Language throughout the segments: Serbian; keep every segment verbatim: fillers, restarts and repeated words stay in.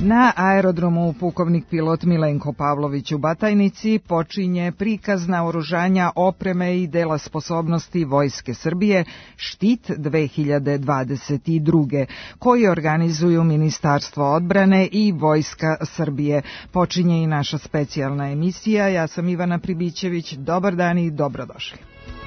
Na aerodromu pukovnik pilot Milenko Pavlović u Batajnici počinje prikaz naoružanja, opreme i dela sposobnosti Vojske Srbije Štit dve hiljade dvadeset druge. koji organizuju Ministarstvo odbrane i Vojska Srbije. Počinje i naša specijalna emisija. Ja sam Ivana Pribićević. Dobar dan i dobrodošli.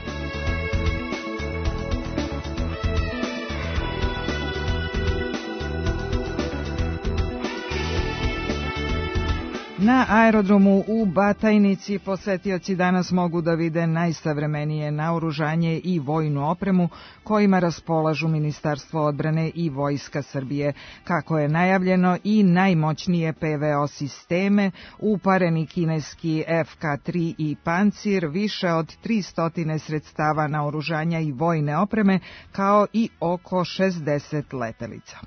Na aerodromu u Batajnici posetioci danas mogu da vide najsavremenije naoružanje i vojnu opremu kojima raspolažu Ministarstvo odbrane i Vojska Srbije. Kako je najavljeno, i najmoćnije P V O sisteme, upareni kineski F K tri i Pancir, više od tristo sredstava naoružanja i vojne opreme, kao i oko šezdeset letelica.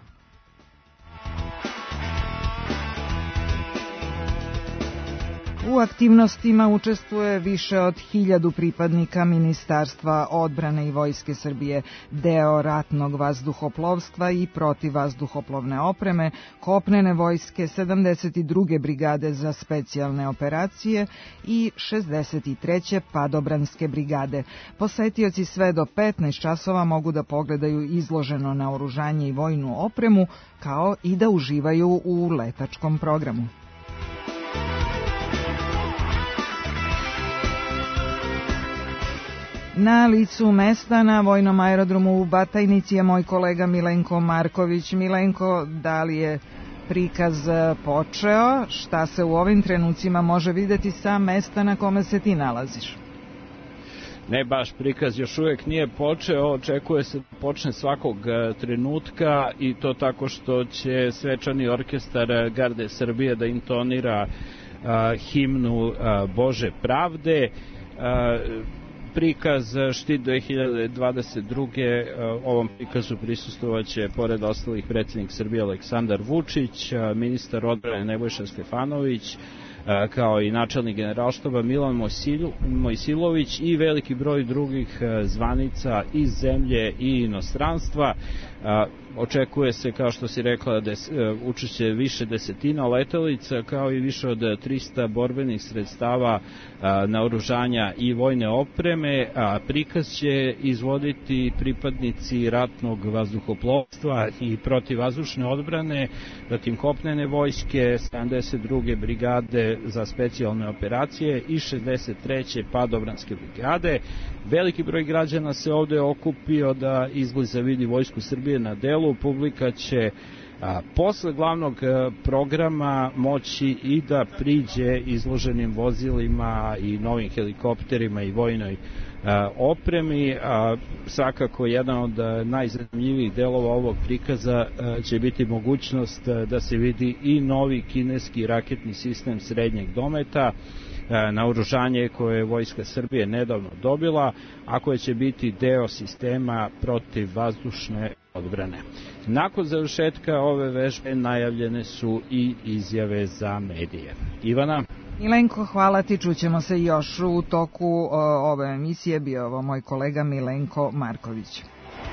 U aktivnostima učestvuje više od hiljadu pripadnika Ministarstva odbrane i Vojske Srbije, deo ratnog vazduhoplovstva i protivvazduhoplovne opreme, kopnene vojske, sedamdeset druge brigade za specijalne operacije i šezdeset treće padobranske brigade. Posetioci sve do petnaest časova mogu da pogledaju izloženo naoružanje i vojnu opremu, kao i da uživaju u letačkom programu. Na licu mesta na vojnom aerodromu u Batajnici je moj kolega Milenko Marković. Milenko, da li je prikaz počeo? Šta se u ovim trenucima može videti sa mesta na kome se ti nalaziš? Ne baš, prikaz još uvijek nije počeo, očekuje se da počne svakog trenutka, i to tako što će svečani orkestar Garde Srbije da intonira a, himnu a, Bože pravde. A, Prikaz Štit dve hiljade dvadeset druge. Ovom prikazu prisustvovaće, pored ostalih, predsjednik Srbije Aleksandar Vučić, ministar odbrane Nebojša Stefanović, kao i načelnik generalštaba Milan Mojsilović i veliki broj drugih zvanica iz zemlje i inostranstva. Očekuje se, kao što si rekla, des, učešće više desetina letelica, kao i više od trista borbenih sredstava naoružanja i vojne opreme. A prikaz će izvoditi pripadnici ratnog vazduhoplovstva i protivvazdušne odbrane, zatim kopnene vojske, sedamdeset druge brigade za specijalne operacije i šezdeset treće padobranske brigade. Veliki broj građana se ovde okupio da izbliza vidi Vojsku Srbije na delu. Publika će a, posle glavnog a, programa moći i da priđe izloženim vozilima i novim helikopterima i vojnoj a, opremi. A, svakako jedan od a, najzanimljivijih delova ovog prikaza a, će biti mogućnost a, da se vidi i novi kineski raketni sistem srednjeg dometa, naoružanje koje je Vojska Srbije nedavno dobila, a koje će biti deo sistema protivvazdušne odbrane. Nakon završetka ove vežbe najavljene su i izjave za medije. Ivana? Milenko, hvala ti, čućemo se još u toku o, ove emisije. Bio ovo moj kolega Milenko Marković.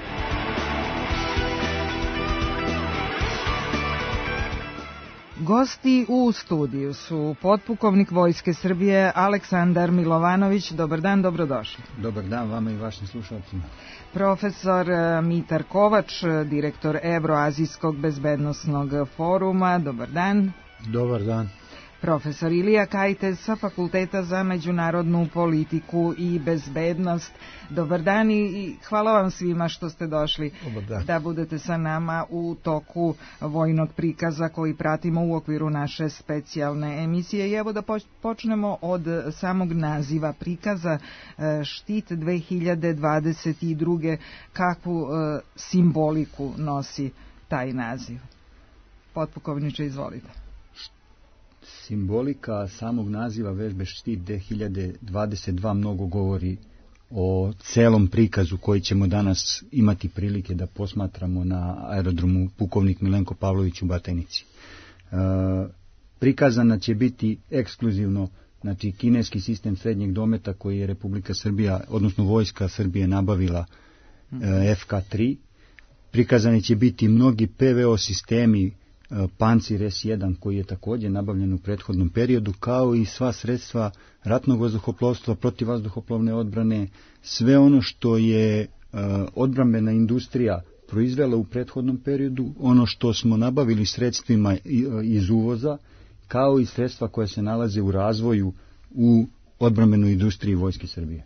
Gosti u studiju su potpukovnik Vojske Srbije Aleksandar Milovanović. Dobar dan, dobrodošli. Dobar dan vama i vašim slušalcima. Profesor Mitar Kovač, direktor Evroazijskog bezbednosnog foruma. Dobar dan. Dobar dan. Profesor Ilija Kajtez sa Fakulteta za međunarodnu politiku i bezbednost. Dobar dan i hvala vam svima što ste došli da budete sa nama u toku vojnog prikaza koji pratimo u okviru naše specijalne emisije. I evo da počnemo od samog naziva prikaza Štit dve hiljade dvadeset druge. Kakvu simboliku nosi taj naziv? Potpukovniče, izvolite. Simbolika samog naziva vežbe Štit dve hiljade dvadeset dva mnogo govori o celom prikazu koji ćemo danas imati prilike da posmatramo na aerodromu pukovnik Milenko Pavlović u Batajnici. E, prikazana će biti ekskluzivno, znači, kineski sistem srednjeg dometa koji je Republika Srbija, odnosno Vojska Srbije nabavila, e, F K tri. Prikazani će biti mnogi P V O sistemi Pancir es jedan koji je također nabavljen u prethodnom periodu, kao i sva sredstva ratnog vazduhoplovstva, protivvazduhoplovne odbrane, sve ono što je odbrambena industrija proizvela u prethodnom periodu, ono što smo nabavili sredstvima iz uvoza, kao i sredstva koja se nalaze u razvoju u odbrambenoj industriji Vojske Srbije.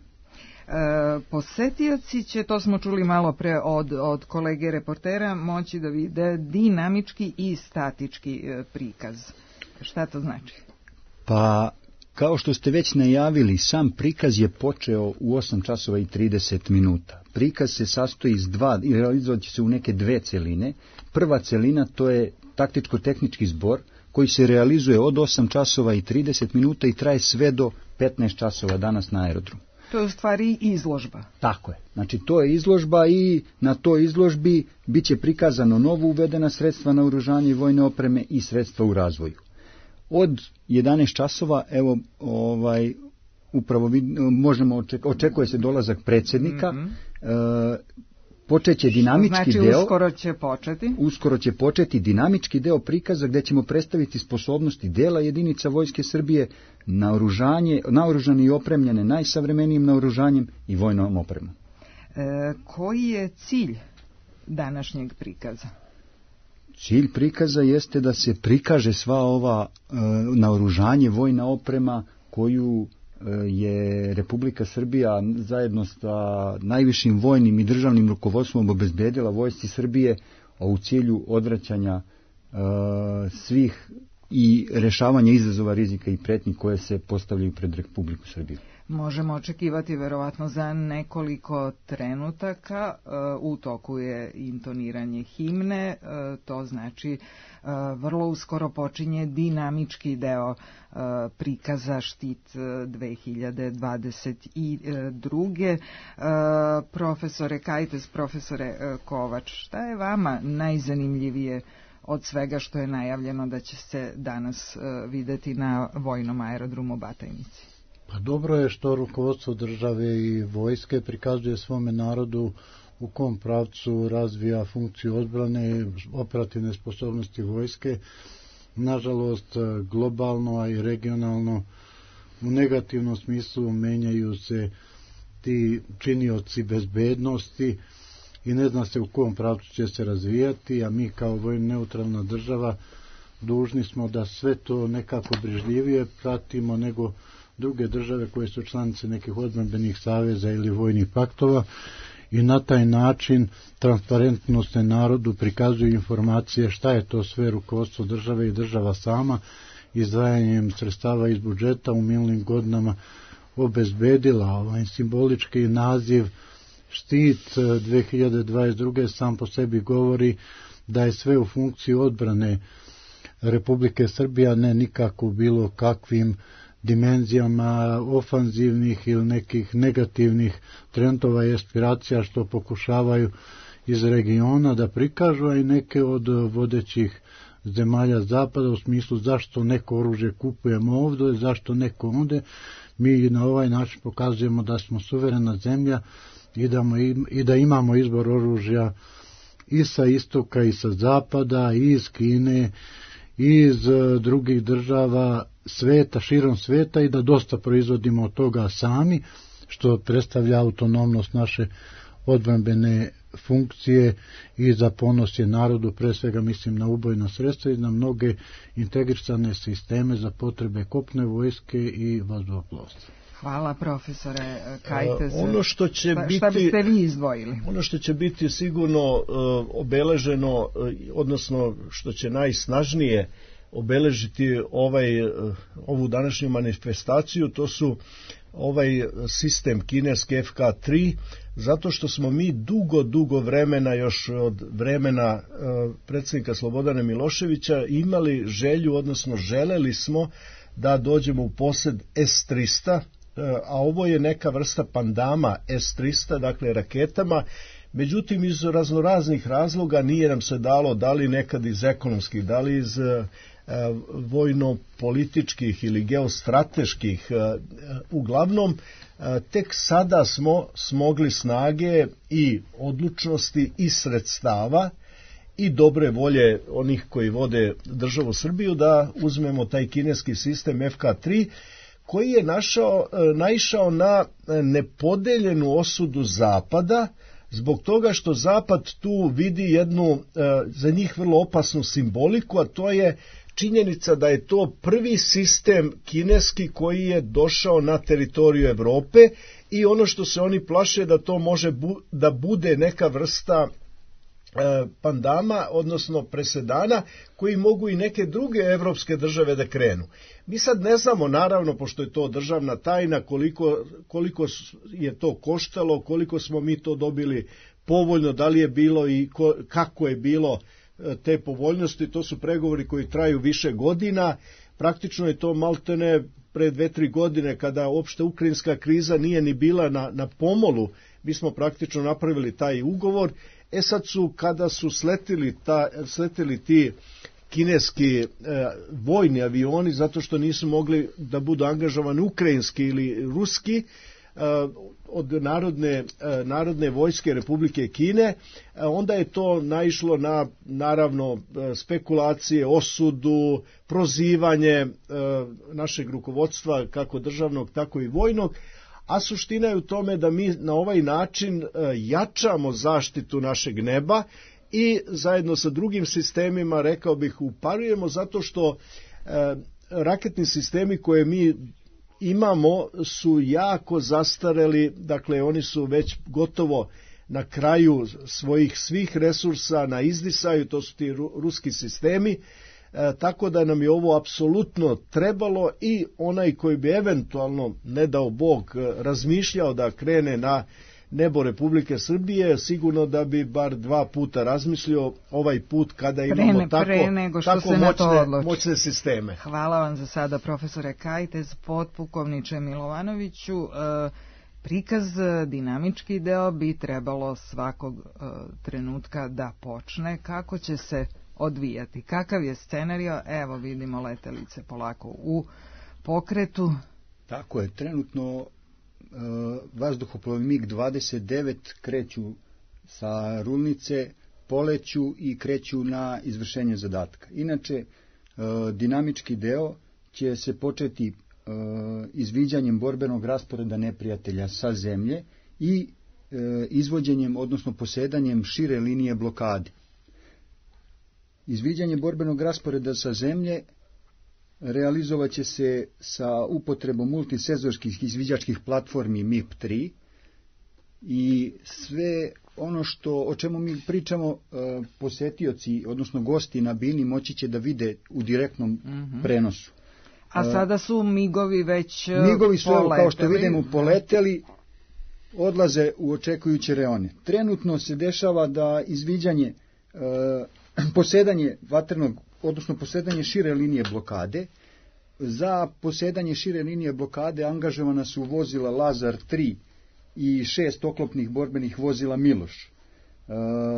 E, posetioci će, to smo čuli malo pre od, od kolege reportera, moći da vide dinamički i statički e, prikaz. Šta to znači? Pa, kao što ste već najavili, sam prikaz je počeo u osam časova i trideset minuta. Prikaz se sastoji iz dva, i realizovat će se u neke dve celine. Prva celina to je taktičko-tehnički zbor, koji se realizuje od osam časova i trideset minuta i traje sve do petnaest časova danas na aerodromu. To je u stvari izložba. Tako je. Znači to je izložba i na toj izložbi bit će prikazano novo uvedena sredstva naoružanja i vojne opreme i sredstva u razvoju. Od jedanaest časova, evo, ovaj, upravo vid, možemo oček, očekuje se dolazak predsjednika, mm-hmm. e, počeće dinamički znači, deo. uskoro će početi. Uskoro će početi dinamički deo prikaza gdje ćemo predstaviti sposobnosti dela jedinica Vojske Srbije, naoružanje, naoružane i opremljene najsavremenijim naoružanjem i vojnom opremom. E, koji je cilj današnjeg prikaza? Cilj prikaza jeste da se prikaže sva ova e, naoružanje, vojna oprema koju je Republika Srbija zajedno sa najvišim vojnim i državnim rukovodstvom obezbedila Vojsci Srbije, a u cilju odvraćanja e, svih i rešavanja izazova, rizika i pretnji koje se postavljaju pred Republiku Srbiju. Možemo očekivati verovatno za nekoliko trenutaka, u toku je intoniranje himne, to znači vrlo uskoro počinje dinamički deo prikaza Štit dve hiljade dvadeset druge. Profesore Kajtes, profesore Kovač, šta je vama najzanimljivije od svega što je najavljeno da će se danas videti na vojnom aerodromu Batajnici? Pa dobro je što rukovodstvo države i vojske prikazuje svome narodu u kom pravcu razvija funkciju odbrane, operativne sposobnosti vojske. Nažalost, globalno, a i regionalno, u negativnom smislu menjaju se ti činioci bezbednosti i ne zna se u kom pravcu će se razvijati, a mi kao vojno neutralna država dužni smo da sve to nekako brižljivije pratimo nego druge države koje su članice nekih odbrambenih saveza ili vojnih paktova i na taj način transparentno se narodu prikazuju informacije šta je to sve rukovodstvo države i država sama izdvajanjem sredstava iz budžeta u minulim godinama obezbedila. Ovaj simbolički naziv Štit dve hiljade dvadeset druge sam po sebi govori da je sve u funkciji odbrane Republike Srbije, ne nikako bilo kakvim dimenzijama ofanzivnih ili nekih negativnih trendova i aspiracija što pokušavaju iz regiona da prikažu, a i neke od vodećih zemalja zapada u smislu zašto neko oružje kupujemo ovdje, zašto neko ovdje. Mi na ovaj način pokazujemo da smo suverena zemlja i da, i da imamo izbor oružja i sa istoka i sa zapada, i iz Kine, i iz drugih država sveta, širom sveta i da dosta proizvodimo od toga sami, što predstavlja autonomnost naše odbrambene funkcije i za ponos je narodu, pre svega mislim na ubojna sredstva i na mnoge integrisane sisteme za potrebe kopne vojske i vazduhoplovstva. Hvala profesore Kajtes. Ono što će šta, biti, šta biste vi izdvojili? Ono što će biti sigurno uh, obeleženo, uh, odnosno što će najsnažnije obeležiti ovaj, uh, ovu današnju manifestaciju, to su ovaj sistem kineski F K tri, zato što smo mi dugo, dugo vremena, još od vremena uh, predsjednika Slobodana Miloševića, imali želju, odnosno želeli smo da dođemo u posjed S tristo, a ovo je neka vrsta pandama S tristo, dakle raketama, međutim iz raznoraznih razloga nije nam se dalo, da li nekad iz ekonomskih, da li iz e, vojno-političkih ili geostrateških, e, uglavnom e, tek sada smo smogli snage i odlučnosti i sredstava i dobre volje onih koji vode državu Srbiju da uzmemo taj kineski sistem F K tri koji je našao, naišao na nepodeljenu osudu Zapada zbog toga što Zapad tu vidi jednu za njih vrlo opasnu simboliku, a to je činjenica da je to prvi sistem kineski koji je došao na teritoriju Evrope i ono što se oni plaše da to može bu, da bude neka vrsta e, pandama, odnosno presedana koji mogu i neke druge evropske države da krenu. Mi sad ne znamo, naravno, pošto je to državna tajna, koliko, koliko je to koštalo, koliko smo mi to dobili povoljno, da li je bilo i ko, kako je bilo te povoljnosti. To su pregovori koji traju više godina. Praktično je to maltene pre dve, tri godine kada opšte ukrajinska kriza nije ni bila na, na pomolu. Mi smo praktično napravili taj ugovor. E sad su, kada su sletili, ta, sletili ti kineski e, vojni avioni, zato što nisu mogli da budu angažovani ukrajinski ili ruski, od narodne, narodne vojske Republike Kine, onda je to naišlo na, naravno, spekulacije, osudu, prozivanje našeg rukovodstva, kako državnog, tako i vojnog, a suština je u tome da mi na ovaj način jačamo zaštitu našeg neba i zajedno sa drugim sistemima, rekao bih, uparujemo, zato što raketni sistemi koje mi imamo su jako zastareli, dakle oni su već gotovo na kraju svojih svih resursa, na izdisaju, to su ti ruski sistemi, e, tako da nam je ovo apsolutno trebalo i onaj koji bi eventualno, ne dao Bog, razmišljao da krene na nebo Republike Srbije, sigurno da bi bar dva puta razmislio ovaj put kada imamo pre, tako, pre nego što tako se moćne, moćne sisteme. Hvala vam za sada, profesore Kajtez, potpukovniče Milovanoviću. E, prikaz, dinamički deo bi trebalo svakog e, trenutka da počne. Kako će se odvijati? Kakav je scenario? Evo vidimo letelice polako u pokretu. Tako je, trenutno vazduhoplovi mig dvadeset devet kreću sa rulnice, poleću i kreću na izvršenje zadatka. Inače, dinamički deo će se početi izviđanjem borbenog rasporeda neprijatelja sa zemlje i izvođenjem, odnosno posedanjem šire linije blokade. Izviđanje borbenog rasporeda sa zemlje realizovat će se sa upotrebom multisenzorskih izviđačkih platformi M I P tri i sve ono što, o čemu mi pričamo, posetioci, odnosno gosti na bini moći će da vide u direktnom mm-hmm. prenosu. A sada su migovi već Migovi su, poleteli. Kao što vidimo, poleteli, odlaze u očekujuće reone. Trenutno se dešava da izviđanje, posedanje vatrenog, odnosno posedanje šire linije blokade. Za posedanje šire linije blokade angažovana su vozila Lazar tri i šest oklopnih borbenih vozila Miloš. E,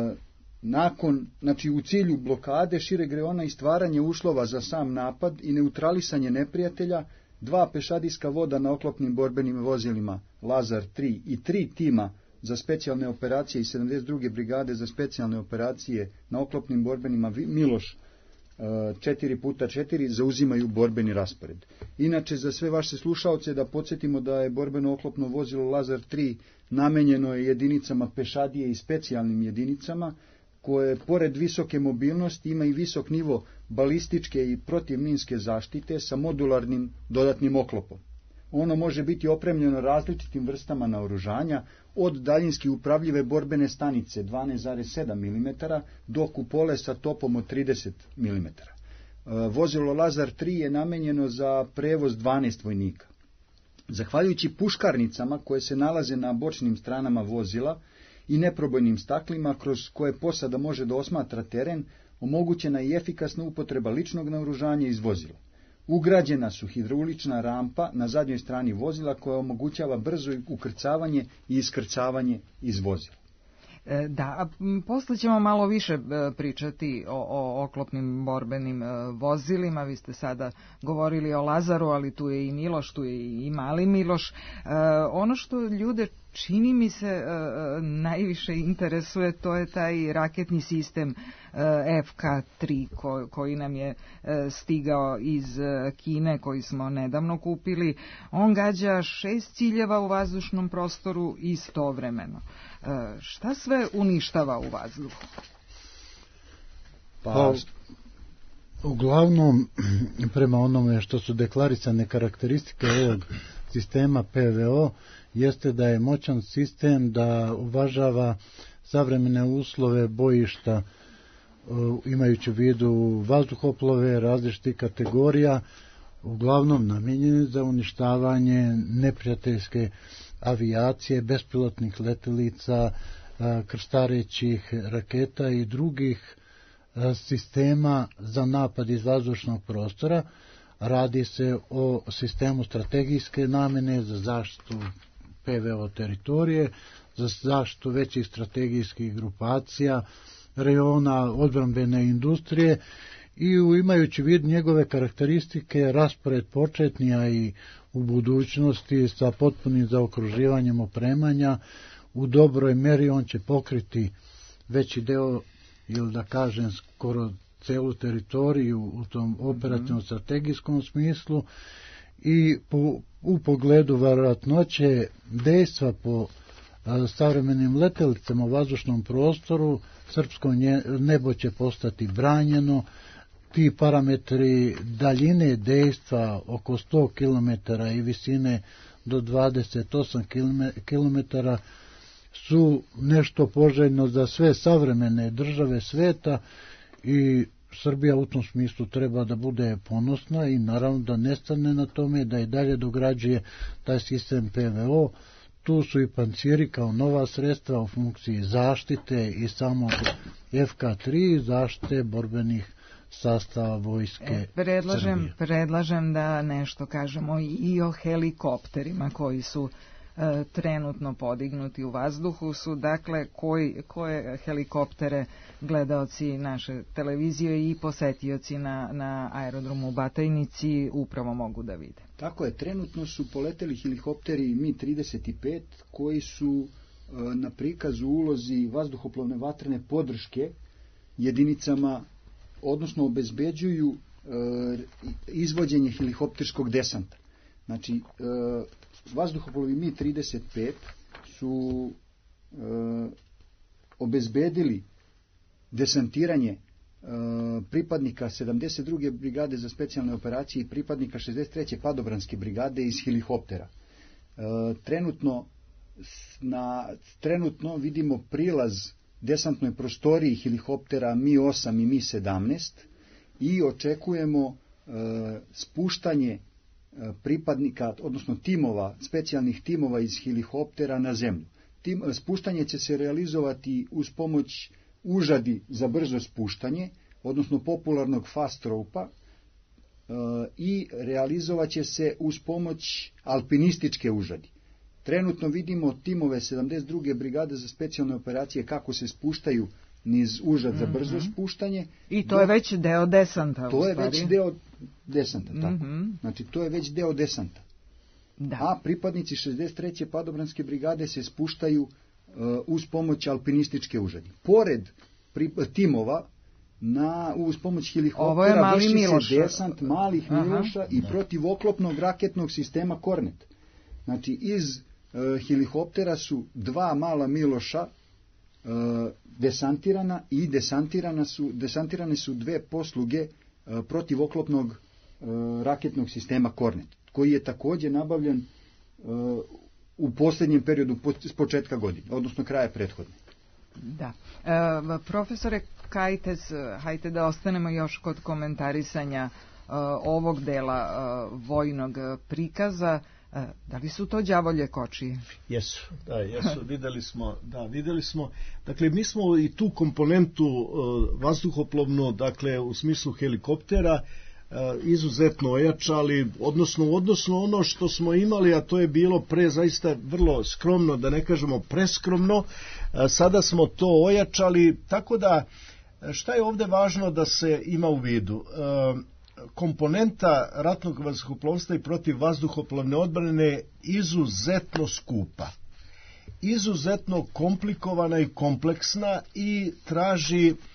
nakon, znači u cilju blokade šireg reona i stvaranje uslova za sam napad i neutralisanje neprijatelja, dva pešadijska voda na oklopnim borbenim vozilima Lazar tri i tri tima za specijalne operacije i sedamdeset druge brigade za specijalne operacije na oklopnim borbenima Miloš četiri puta četiri zauzimaju borbeni raspored. Inače, za sve vaše slušaoce da podsjetimo da je borbeno oklopno vozilo Lazar tri namenjeno je jedinicama pešadije i specijalnim jedinicama koje pored visoke mobilnosti ima i visok nivo balističke i protivminske zaštite sa modularnim dodatnim oklopom. Ono može biti opremljeno različitim vrstama naoružanja, od daljinski upravljive borbene stanice dvanaest zarez sedam milimetara do kupole sa topom od trideset milimetara. Vozilo Lazar tri je namenjeno za prevoz dvanaest vojnika. Zahvaljujući puškarnicama koje se nalaze na bočnim stranama vozila i neprobojnim staklima kroz koje posada može da osmatra teren, omogućena je efikasna upotreba ličnog naoružanja iz vozila. Ugrađena su hidraulična rampa na zadnjoj strani vozila koja omogućava brzo ukrcavanje i iskrcavanje iz vozila. Da, a posle ćemo malo više pričati o, o oklopnim borbenim vozilima. Vi ste sada govorili o Lazaru, ali tu je i Miloš, tu je i mali Miloš. E, ono što ljude čini mi se najviše interesuje, to je taj raketni sistem F K tri koji nam je stigao iz Kine, koji smo nedavno kupili. On gađa šest ciljeva u vazdušnom prostoru istovremeno. Šta sve uništava u vazduhu? Pa, uglavnom, prema onome što su deklarisane karakteristike ovog sistema P V O, jeste da je moćan sistem, da uvažava savremene uslove bojišta, imajući u vidu vazduhoplove različitih kategorija, uglavnom namijenjeni za uništavanje neprijateljske avijacije, bespilotnih letelica, krstarećih raketa i drugih sistema za napad iz vazdušnog prostora. Radi se o sistemu strategijske namene za zaštitu P V O teritorije, za zaštitu većih strategijskih grupacija, rejona odbrambene industrije i imajući vid njegove karakteristike, raspored početnija i u budućnosti sa potpunim zaokruživanjem opremanja, u dobroj meri on će pokriti veći deo, ili da kažem skoro celu teritoriju u tom operativnom strategijskom smislu i po, u pogledu verovatnoće dejstva po a, savremenim letelicama u vazdušnom prostoru, srpsko nebo će postati branjeno. Ti parametri daljine dejstva oko sto kilometara i visine do dvadeset osam kilometara su nešto poželjno za sve savremene države sveta i Srbija u tom smislu treba da bude ponosna i naravno da ne stane na tome, da i dalje dograđuje taj sistem P V O. Tu su i panciri kao nova sredstva u funkciji zaštite i samog F K tri, zaštite borbenih sastava vojske e, predlažem, Srbije. Predlažem da nešto kažemo i o helikopterima koji su e, trenutno podignuti u vazduhu. Su dakle koji, koje helikoptere gledaoci naše televizije i posetioci na, na aerodromu u Batajnici upravo mogu da vide? Tako je, trenutno su poleteli helikopteri Mi trideset pet koji su e, na prikazu ulozi vazduhoplovne vatrene podrške jedinicama, odnosno obezbeđuju e, izvođenje helikopterskog desanta. Znači, e, vazduhoplovi Mi trideset pet su e, obezbedili desantiranje e, pripadnika sedamdeset druge brigade za specijalne operacije i pripadnika šezdeset treće padobranske brigade iz helikoptera. E, trenutno, na, trenutno vidimo prilaz desantnoj prostoriji helikoptera Mi osam i Mi sedamnaest i očekujemo e, spuštanje e, pripadnika, odnosno timova, specijalnih timova iz helikoptera na zemlju. Tim, spuštanje će se realizovati uz pomoć užadi za brzo spuštanje, odnosno popularnog fast rope-a, e, i realizovat će se uz pomoć alpinističke užadi. Trenutno vidimo timove sedamdeset druge brigade za specijalne operacije kako se spuštaju niz užad mm-hmm. za brzo spuštanje. I to do... je već deo desanta. To je već deo desanta, tako. Mm-hmm. Znači, to je već deo desanta. Da. A pripadnici šezdeset treće padobranske brigade se spuštaju uh, uz pomoć alpinističke užadi. Pored pri... timova, na, uz pomoć helikoptera vrši Miloš. se desant malih Aha. Miloša i protivoklopnog raketnog sistema Kornet. Znači, iz helikoptera su dva mala Miloša e, desantirana i desantirana su, desantirane su dve posluge e, protivoklopnog e, raketnog sistema Kornet, koji je također nabavljen e, u posljednjem periodu po, s početka godine, odnosno kraja prethodne. Da. E, profesore Kajtez, hajte da ostanemo još kod komentarisanja e, ovog dela e, vojnog prikaza. Da li su to đavolje kočije? Jesu, da, jesu, videli smo, da, videli smo, dakle, mi smo i tu komponentu uh, vazduhoplovnu, dakle, u smislu helikoptera, uh, izuzetno ojačali, odnosno, odnosno ono što smo imali, a to je bilo pre zaista vrlo skromno, da ne kažemo preskromno, uh, sada smo to ojačali, tako da, šta je ovde važno da se ima u vidu? Uh, komponenta ratnog vazduhoplovstva i protiv vazduhoplovne odbrane je izuzetno skupa izuzetno komplikovana i kompleksna i traži e,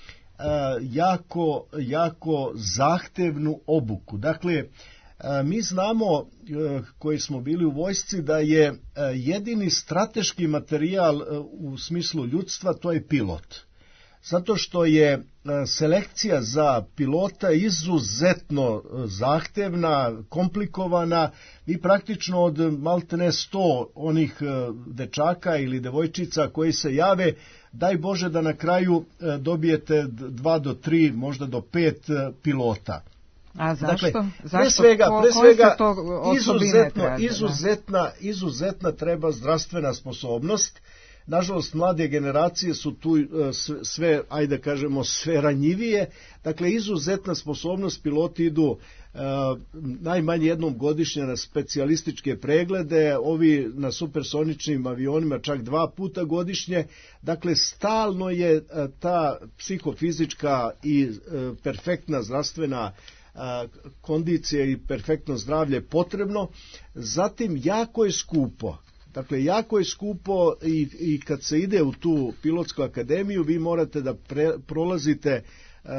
jako, jako zahtevnu obuku. Dakle, e, mi znamo e, koji smo bili u vojsci da je e, jedini strateški materijal e, u smislu ljudstva to je pilot. Zato što je selekcija za pilota izuzetno zahtevna, komplikovana i praktično od maltene sto onih dečaka ili devojčica koji se jave, daj Bože da na kraju dobijete dva do tri, možda do pet pilota. A zašto? Dakle, zašto? Pre svega, Ko, pre svega izuzetno, traže, izuzetna, izuzetna treba zdravstvena sposobnost. Nažalost, mlade generacije su tu sve, ajde kažemo, sve ranjivije. Dakle, izuzetna sposobnost, piloti idu e, najmanje jednom godišnje na specijalističke preglede, ovi na supersoničnim avionima čak dva puta godišnje. Dakle, stalno je ta psihofizička i e, perfektna zdravstvena a, kondicija i perfektno zdravlje potrebno. Zatim, jako je skupo. Dakle, jako je skupo i, i kad se ide u tu pilotsku akademiju, vi morate da pre, prolazite e,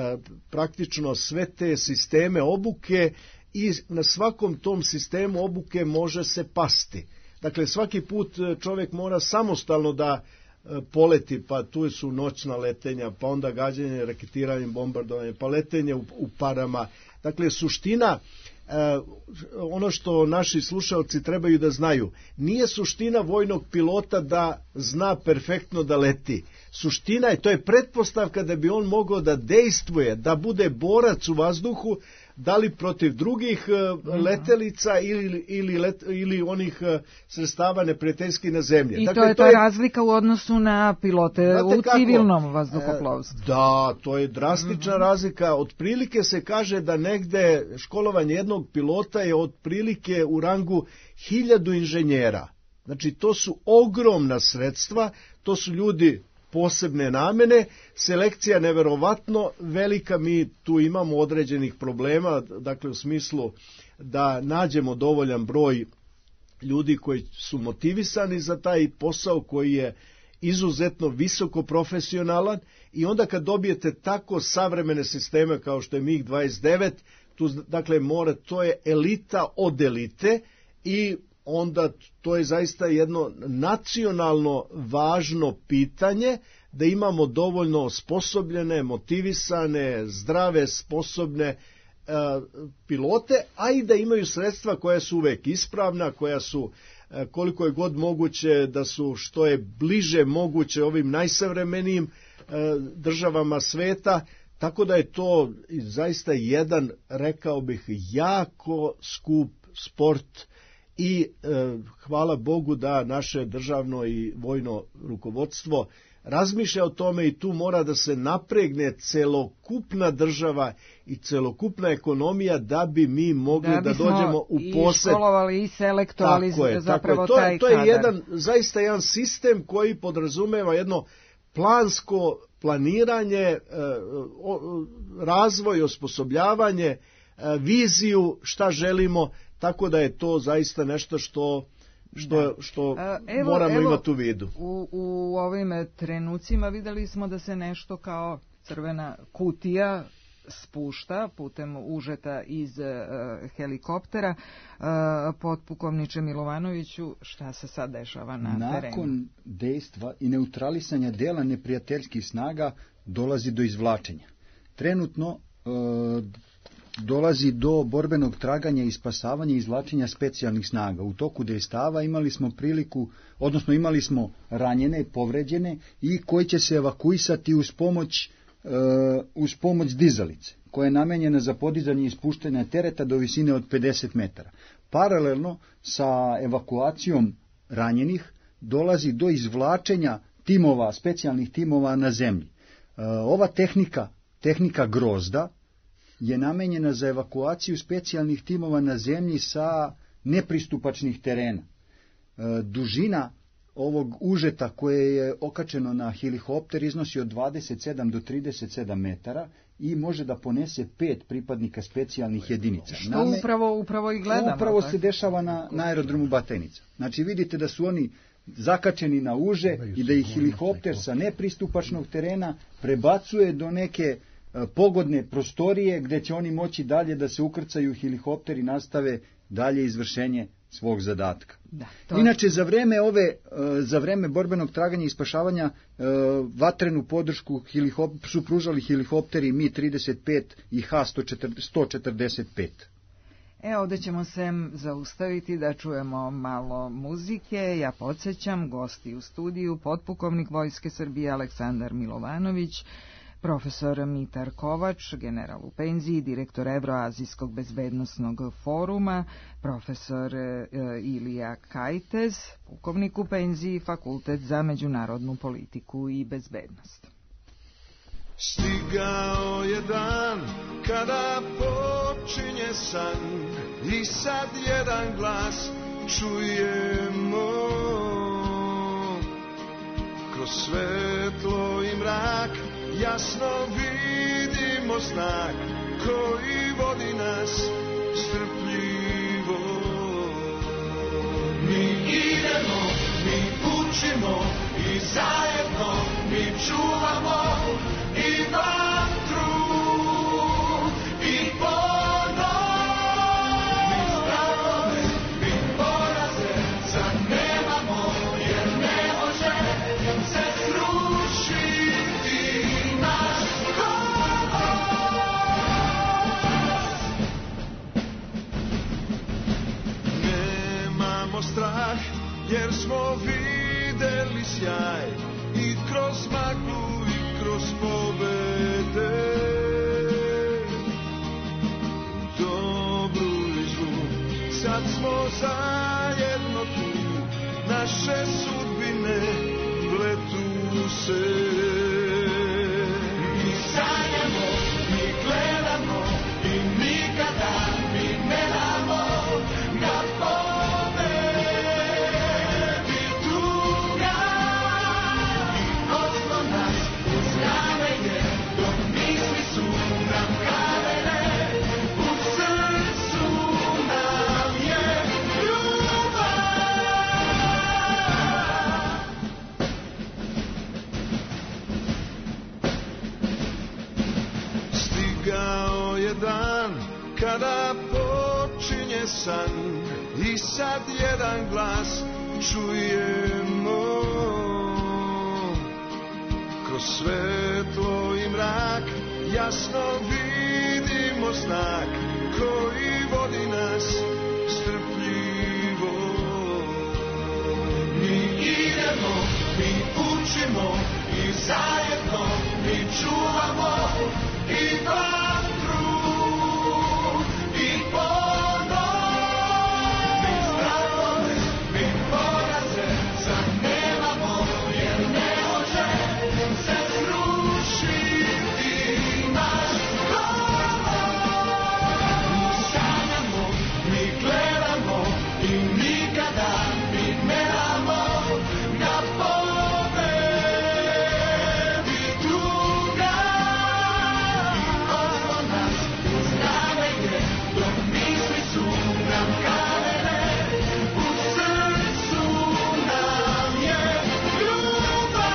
praktično sve te sisteme obuke i na svakom tom sistemu obuke može se pasti. Dakle, svaki put čovjek mora samostalno da e, poleti, pa tu su noćna letenja, pa onda gađanje, raketiranje, bombardovanje, pa letenje u, u parama. Dakle, suština, Uh, ono što naši slušalci trebaju da znaju, nije suština vojnog pilota da zna perfektno da leti. Suština je, to je pretpostavka da bi on mogao da dejstvuje, da bude borac u vazduhu, da li protiv drugih uh, letelica ili, ili, let, ili onih uh, sredstava neprijateljski na zemlji. I dakle, to je ta razlika u odnosu na pilote Znate u civilnom kako? vazduhoplovstvu. Da, to je drastična mm-hmm. razlika. Otprilike se kaže da negde školovanje jednog pilota je otprilike u rangu hiljadu inženjera. Znači, to su ogromna sredstva, to su ljudi posebne namene, selekcija neverovatno velika, mi tu imamo određenih problema, dakle u smislu da nađemo dovoljan broj ljudi koji su motivisani za taj posao koji je izuzetno visoko profesionalan i onda kad dobijete tako savremene sisteme kao što je mig dvadeset devet, tu dakle mora, to je elita od elite i onda to je zaista jedno nacionalno važno pitanje da imamo dovoljno osposobljene, motivisane, zdrave, sposobne e, pilote, a i da imaju sredstva koja su uvek ispravna, koja su e, koliko je god moguće da su što je bliže moguće ovim najsavremenijim e, državama sveta, tako da je to zaista jedan, rekao bih, jako skup sport. I e, hvala Bogu da naše državno i vojno rukovodstvo razmišlja o tome i tu mora da se napregne celokupna država i celokupna ekonomija da bi mi mogli da, da dođemo u posed. I školovali i selektovali tako je, zapravo tako je. To, taj to je kadar. jedan, zaista jedan sistem koji podrazumeva jedno plansko planiranje, e, o, razvoj, osposobljavanje, e, viziju, šta želimo. Tako da je to zaista nešto što, što, što evo, moramo evo, imati u vidu. U, u ovim trenucima videli smo da se nešto kao crvena kutija spušta putem užeta iz uh, helikoptera. Uh, potpukovniče Milovanoviću, šta se sad dešava na Nakon terenu? Nakon dejstva i neutralisanja dela neprijateljskih snaga dolazi do izvlačenja. Trenutno uh, dolazi do borbenog traganja i spasavanja i izvlačenja specijalnih snaga. U toku dejstava imali smo priliku, odnosno imali smo ranjene, povređene i koji će se evakuisati uz pomoć, uh, uz pomoć dizalice, koja je namenjena za podizanje i ispuštanje tereta do visine od pedeset metara. Paralelno sa evakuacijom ranjenih dolazi do izvlačenja timova, specijalnih timova na zemlji. Uh, ova tehnika, tehnika grozda, je namenjena za evakuaciju specijalnih timova na zemlji sa nepristupačnih terena. E, dužina ovog užeta koje je okačeno na helikopter iznosi od dvadeset sedam do trideset sedam metara i može da ponese pet pripadnika specijalnih jedinica. Što Name, upravo, upravo i gledamo. Upravo se dešava na, na aerodromu Batajnica. Znači vidite da su oni zakačeni na uže i da ih helikopter sa nepristupačnog terena prebacuje do neke pogodne prostorije gde će oni moći dalje da se ukrcaju helikopter i nastave dalje izvršenje svog zadatka. Da, Inače, za vreme ove, za vreme borbenog traganja i spašavanja vatrenu podršku su pružali helikopteri Mi trideset pet i Ha sto četrdeset pet. E, ovdje ćemo se zaustaviti da čujemo malo muzike. Ja podsjećam, gosti u studiju, potpukovnik Vojske Srbije Aleksandar Milovanović, profesor Mitar Kovač, general u penziji, direktor Evroazijskog bezbednosnog foruma, profesor e, Ilija Kajtez, pukovnik u penziji, Fakultet za međunarodnu politiku i bezbednost. Stigao je dan kada počinje san i sad jedan glas čujemo. Kroz svetlo i mrak jasno vidimo znak koji vodi nas strpljivo. Mi idemo, mi učimo i zajedno mi čuvamo i vatru i ponos. Mi strahove, mi poraze sad nemamo, jer ne može se srušiti naš koloss. Nemamo strah jer smo videli sjaj i kroz maglu i kroz pobede, dobru i zlu, sad smo zajedno tu, naše sudbine pletu se. Mi sanjamo, mi gledamo i nikada mi ne damo da pobedi tuga. I oslo nas uz ramenje, dok misli su nam kamene, u srcu nam je ljubav. Stigao je dan kada počinje san i sad jedan glas čujemo. Kroz svetlo i mrak jasno vidimo znak koji vodi nas strpljivo. Mi idemo, mi učimo i zajedno mi čuvamo i vatru i ponos. Mi strahove, mi poraze sad nemamo, jer ne može se srušiti naš koloss. Mi sanjamo, mi gledamo i nikada mi ne damo da pobedi tuga. I oslo nas uz ramenje, dok misli su nam kamene, u srcu nam je ljubav.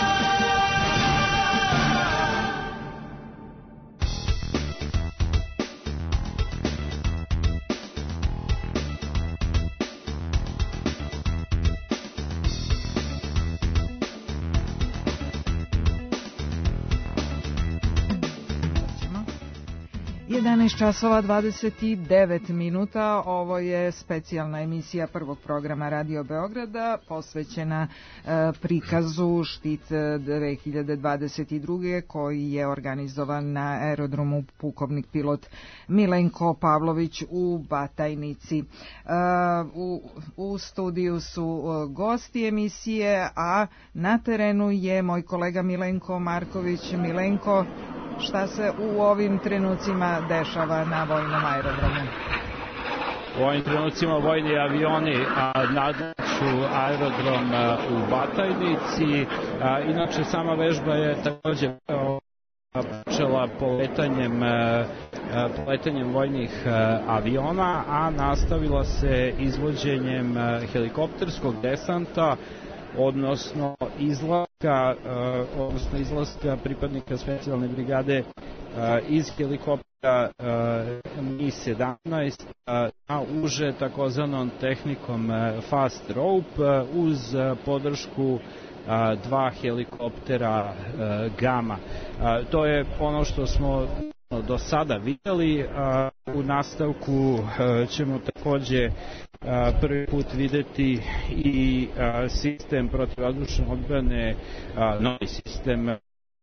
jedanaest časova dvadeset devet minuta. Ovo je specijalna emisija prvog programa Radio Beograda posvećena e, prikazu Štit dve hiljade dvadeset druge koji je organizovan na aerodromu pukovnik pilot Milenko Pavlović u Batajnici. E, u, u studiju su gosti emisije, a na terenu je moj kolega Milenko Marković. Milenko, šta se u ovim trenucima dešava na vojnom aerodromu? U ovim trenucima vojni avioni nadleću aerodrom u Batajnici. A, inače, sama vežba je također počela poletanjem, poletanjem vojnih aviona, a nastavila se izvođenjem helikopterskog desanta odnosno izlaska, odnosno izlaska pripadnika specijalne brigade iz helikoptera Mi sedamnaest na uže takozvanom tehnikom fast rope uz podršku dva helikoptera Gama. To je ono što smo do sada vidjeli. U nastavku ćemo takođe prvi put videti i sistem protivvazdušne odbrane, novi sistem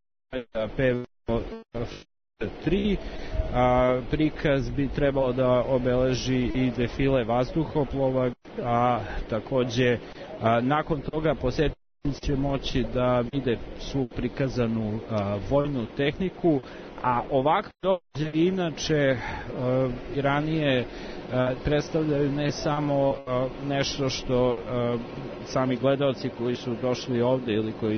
P V O tri. Prikaz bi trebao da obeleži i defile vazduhoplova, a takođe nakon toga posjetitelji će moći da vide svu prikazanu vojnu tehniku, a ovakve događaje inače i ranije predstavljaju ne samo nešto što sami gledaoci koji su došli ovde ili koji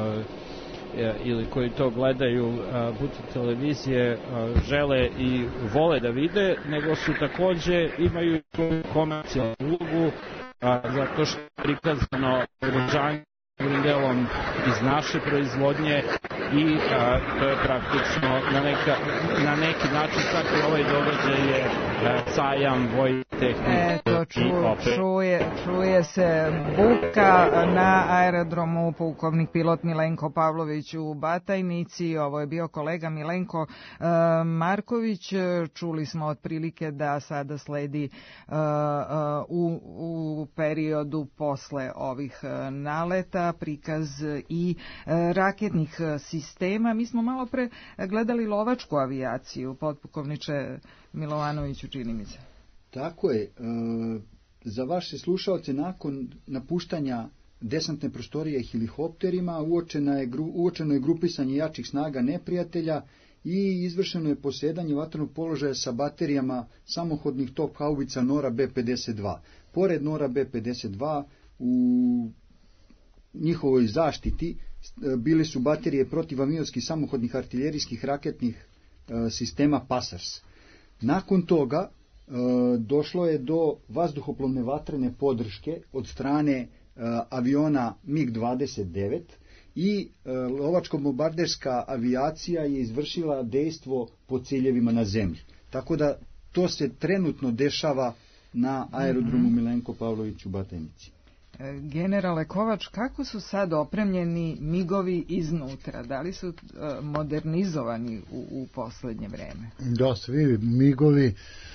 ili koji to gledaju putem televizije žele i vole da vide, nego su takođe imaju komercijalnu ulogu zato što je prikazano oružanje delom iz naše proizvodnje i a, to je praktično na, neka, na neki način svaki ovaj događaj je a, sajam vojne tehnike. Eto, ču, čuje, čuje se buka na aerodromu. Pukovnik pilot Milenko Pavlović u Batajnici. Ovo je bio kolega Milenko a, Marković. Čuli smo otprilike da sada sledi a, a, u, u periodu posle ovih a, naleta prikaz i a, raketnih sistema. Mi smo malo pre gledali lovačku avijaciju, potpukovniče Milovanoviću, čini mi se. Tako je. E, za vaše slušalce, nakon napuštanja desantne prostorije helikopterima uočena je, uočeno je grupisanje jačih snaga neprijatelja i izvršeno je posedanje vatrenog položaja sa baterijama samohodnih top haubica Nora B pedeset dva. Pored Nora B pedeset dva u njihovoj zaštiti bili su baterije protivavionskih samohodnih artiljerijskih raketnih e, sistema Pasars. Nakon toga e, došlo je do vazduhoplovne vatrene podrške od strane e, aviona mig dvadeset devet i e, lovačko-bombarderska avijacija je izvršila dejstvo po ciljevima na zemlji. Tako da to se trenutno dešava na aerodromu Milenko Pavlović u Batajnici. Generale Kovač, kako su sad opremljeni migovi iznutra? Da li su uh, modernizovani u, u poslednje vreme? Da, svi migovi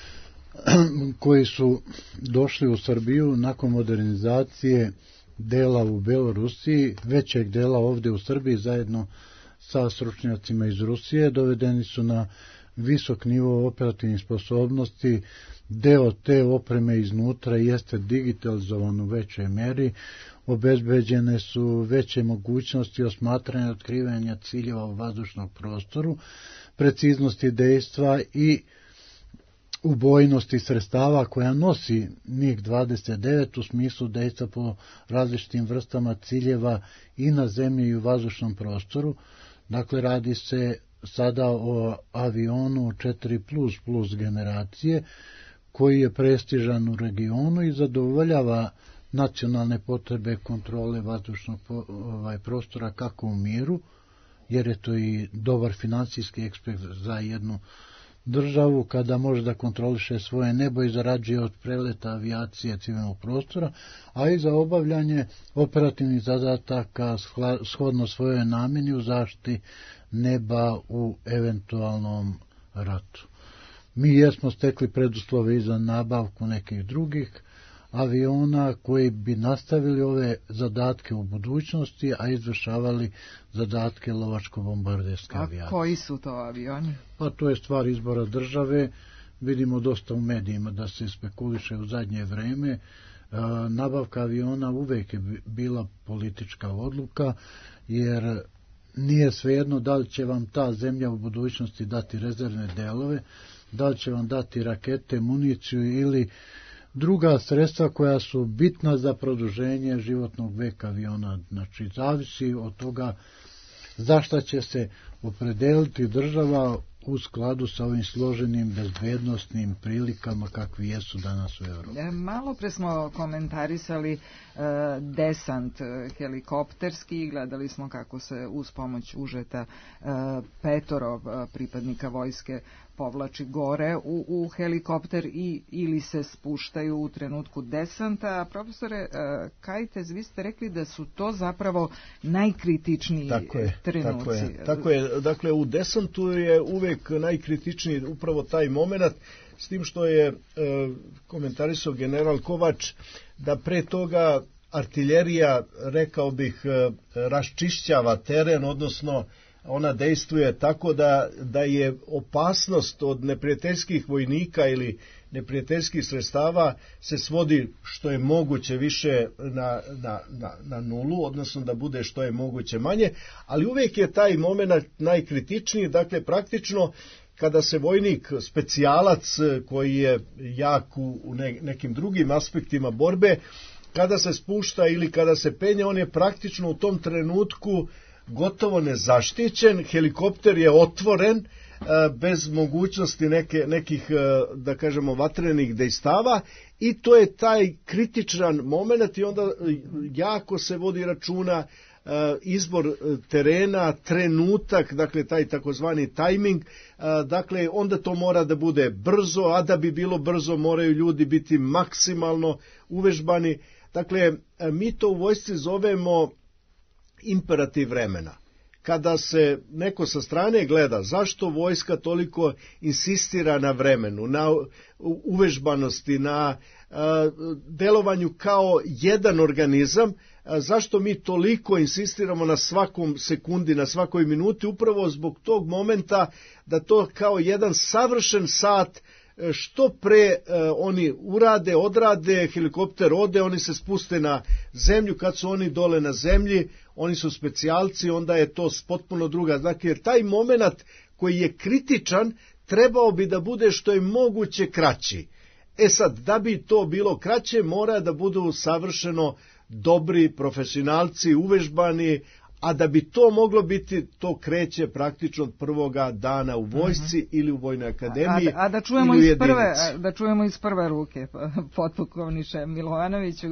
koji su došli u Srbiju nakon modernizacije dela u Belorusiji, većeg dela ovde u Srbiji zajedno sa stručnjacima iz Rusije, dovedeni su na visok nivo operativnih sposobnosti. Deo te opreme iznutra jeste digitalizovan u većoj meri, obezbeđene su veće mogućnosti osmatranja i otkrivanja ciljeva u vazdušnom prostoru, preciznosti dejstva i ubojnosti sredstava koja nosi mig dvadeset devet u smislu dejstva po različitim vrstama ciljeva i na zemlji i u vazdušnom prostoru. Dakle, radi se sada o avionu četiri plus plus generacije, koji je prestižan u regionu i zadovoljava nacionalne potrebe kontrole vazdušnog ovaj, prostora kako u miru, jer je to i dobar finansijski ekspert za jednu državu kada može da kontroliše svoje nebo i zarađuje od preleta avijacije civilnog prostora, a i za obavljanje operativnih zadataka shodno svojoj namjeni u zaštiti neba u eventualnom ratu. Mi jesmo stekli preduslove i za nabavku nekih drugih aviona koji bi nastavili ove zadatke u budućnosti, a izvršavali zadatke lovačko-bombarderske avijacije. A koji su to avioni? Pa to je stvar izbora države. Vidimo dosta u medijima da se spekuliše u zadnje vreme. Nabavka aviona uvek je bila politička odluka, jer nije svejedno da li će vam ta zemlja u budućnosti dati rezervne delove, da li će vam dati rakete, municiju ili druga sredstva koja su bitna za produženje životnog veka aviona. Znači, zavisi od toga za šta će se opredeliti država u skladu sa ovim složenim bezbednostnim prilikama kakvi jesu danas u Evropi. Malo pre smo komentarisali uh, desant helikopterski, gledali smo kako se uz pomoć užeta uh, petoro uh, pripadnika vojske povlači gore u, u helikopter i ili se spuštaju u trenutku desanta. Profesore uh, Kajtez, vi ste rekli da su to zapravo najkritičniji tako je, trenuci. Tako je, tako je. Dakle, u desantu je uvek najkritičniji upravo taj moment, s tim što je e, komentarisao general Kovač da pre toga artiljerija, rekao bih, e, raščišćava teren, odnosno ona dejstvuje tako da, da je opasnost od neprijateljskih vojnika ili neprijateljskih sredstava se svodi što je moguće više na, na, na, na nulu, odnosno da bude što je moguće manje, ali uvijek je taj moment najkritičniji, dakle praktično kada se vojnik, specijalac koji je jak u, u ne, nekim drugim aspektima borbe, kada se spušta ili kada se penje, on je praktično u tom trenutku gotovo nezaštićen, helikopter je otvoren, bez mogućnosti neke, nekih, da kažemo, vatrenih dejstava i to je taj kritičan moment i onda jako se vodi računa izbor terena, trenutak, dakle taj takozvani tajming, dakle onda to mora da bude brzo, a da bi bilo brzo moraju ljudi biti maksimalno uvežbani. Dakle, mi to u vojsci zovemo imperativ vremena. Kada se neko sa strane gleda zašto vojska toliko insistira na vremenu, na uvežbanosti, na a, delovanju kao jedan organizam, a, zašto mi toliko insistiramo na svakom sekundi, na svakoj minuti, upravo zbog tog momenta da to kao jedan savršen sat što pre e, oni urade, odrade, helikopter ode, oni se spuste na zemlju, kad su oni dole na zemlji, oni su specijalci, onda je to potpuno druga. Dakle, jer taj moment koji je kritičan trebao bi da bude što je moguće kraći. E sad, da bi to bilo kraće, mora da budu savršeno dobri profesionalci, uvežbani, a da bi to moglo biti, to kreće praktično od prvoga dana u vojsci mm-hmm. ili u vojnoj akademiji. A, a da čujemo iz prve, da čujemo iz prve ruke, potpukovniče Milovanoviću,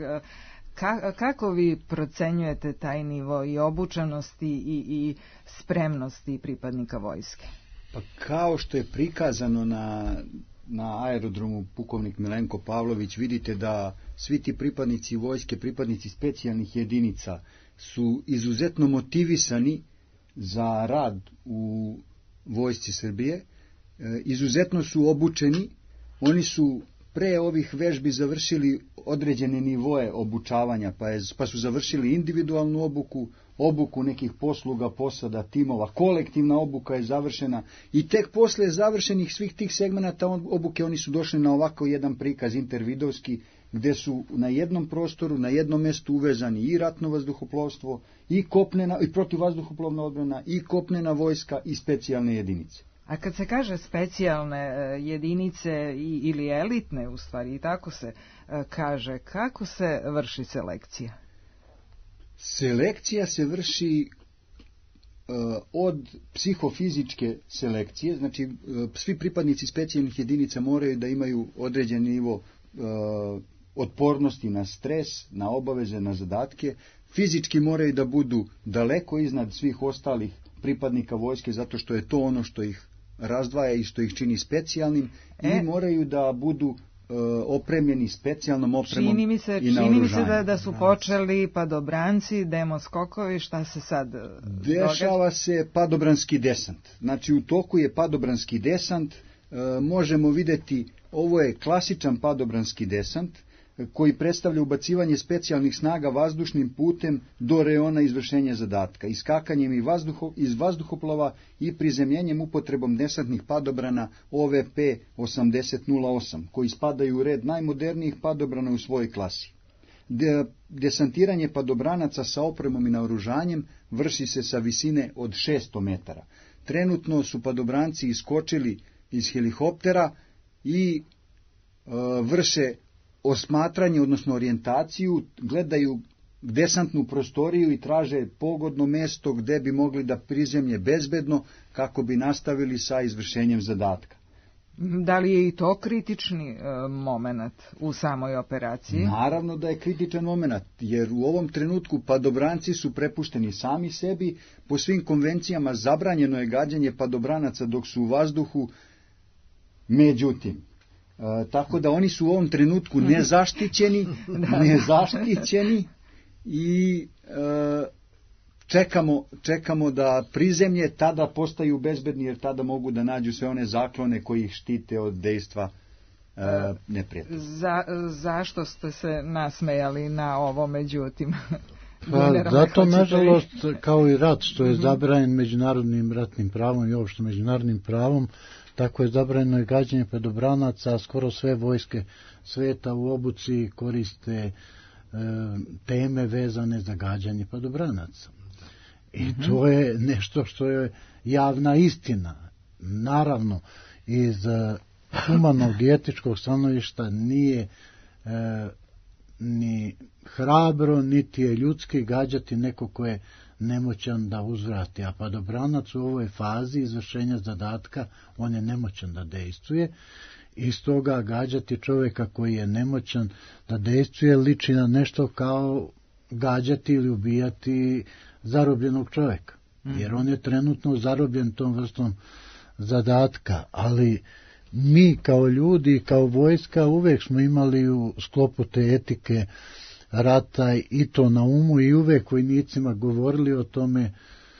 ka, kako vi procenjujete taj nivo i obučenosti i, i spremnosti pripadnika vojske? Pa kao što je prikazano na, na aerodromu pukovnik Milenko Pavlović, vidite da svi ti pripadnici vojske, pripadnici specijalnih jedinica su izuzetno motivisani za rad u vojsci Srbije, e, izuzetno su obučeni, oni su pre ovih vežbi završili određene nivoe obučavanja, pa, je, pa su završili individualnu obuku, obuku nekih posluga, posada, timova, kolektivna obuka je završena i tek posle završenih svih tih segmenata obuke oni su došli na ovako jedan prikaz intervidovski, gde su na jednom prostoru, na jednom mestu uvezani i ratno vazduhoplovstvo, i kopnena, i protivvazduhoplovna odbrana, i kopnena vojska, i specijalne jedinice. A kad se kaže specijalne jedinice i, ili elitne, u stvari, i tako se kaže, kako se vrši selekcija? Selekcija se vrši uh, od psihofizičke selekcije, znači uh, svi pripadnici specijalnih jedinica moraju da imaju određen nivo uh, otpornosti na stres, na obaveze, na zadatke. Fizički moraju da budu daleko iznad svih ostalih pripadnika vojske, zato što je to ono što ih razdvaja i što ih čini specijalnim, e, i moraju da budu uh, opremljeni specijalnom opremom čini mi se, i čini naoružanjem. mi se da, da su počeli padobranci, demoskokovi, šta se sad dešava? Događa? Se padobranski desant. Znači u toku je padobranski desant, uh, možemo vidjeti, ovo je klasičan padobranski desant, koji predstavlja ubacivanje specijalnih snaga vazdušnim putem do reona izvršenja zadatka, iskakanjem i vazduho, iz vazduhoplova i prizemljenjem upotrebom desantnih padobrana O V P osamdeset nula osam, koji spadaju u red najmodernijih padobrana u svojoj klasi. De, desantiranje padobranaca sa opremom i naoružanjem vrši se sa visine od šesto metara. Trenutno su padobranci iskočili iz helikoptera i e, vrše osmatranje, odnosno orijentaciju, gledaju desantnu prostoriju i traže pogodno mesto gde bi mogli da prizemlje bezbedno kako bi nastavili sa izvršenjem zadatka. Da li je i to kritični e, moment u samoj operaciji? Naravno da je kritičan moment, jer u ovom trenutku padobranci su prepušteni sami sebi. Po svim konvencijama zabranjeno je gađanje padobranaca dok su u vazduhu. Međutim, e, tako da oni su u ovom trenutku nezaštićeni, nezaštićeni i e, čekamo, čekamo da prizemlje, tada postaju bezbedni, jer tada mogu da nađu sve one zaklone koji ih štite od dejstva e, neprijatelja. Za, zašto ste se nasmejali na ovo, međutim? Pa, zato, nažalost, kao i rat, što je zabranjen međunarodnim ratnim pravom i uopšte međunarodnim pravom, tako je zabranjeno i gađanje padobranaca, skoro sve vojske sveta u obuci koriste e, teme vezane za gađanje padobranaca. I mm-hmm. to je nešto što je javna istina. Naravno, iz humanog i etičkog stanovišta nije e, ni hrabro, niti je ljudski gađati neko ko je nemoćan da uzvrati. A padobranac u ovoj fazi izvršenja zadatka, on je nemoćan da dejstvuje. I stoga gađati čovjeka koji je nemoćan da dejstvuje liči na nešto kao gađati ili ubijati zarobljenog čovjeka. Jer on je trenutno zarobljen tom vrstom zadatka, ali mi kao ljudi, kao vojska uvek smo imali u sklopu te etike rata i to na umu i uvek vojnicima govorili o tome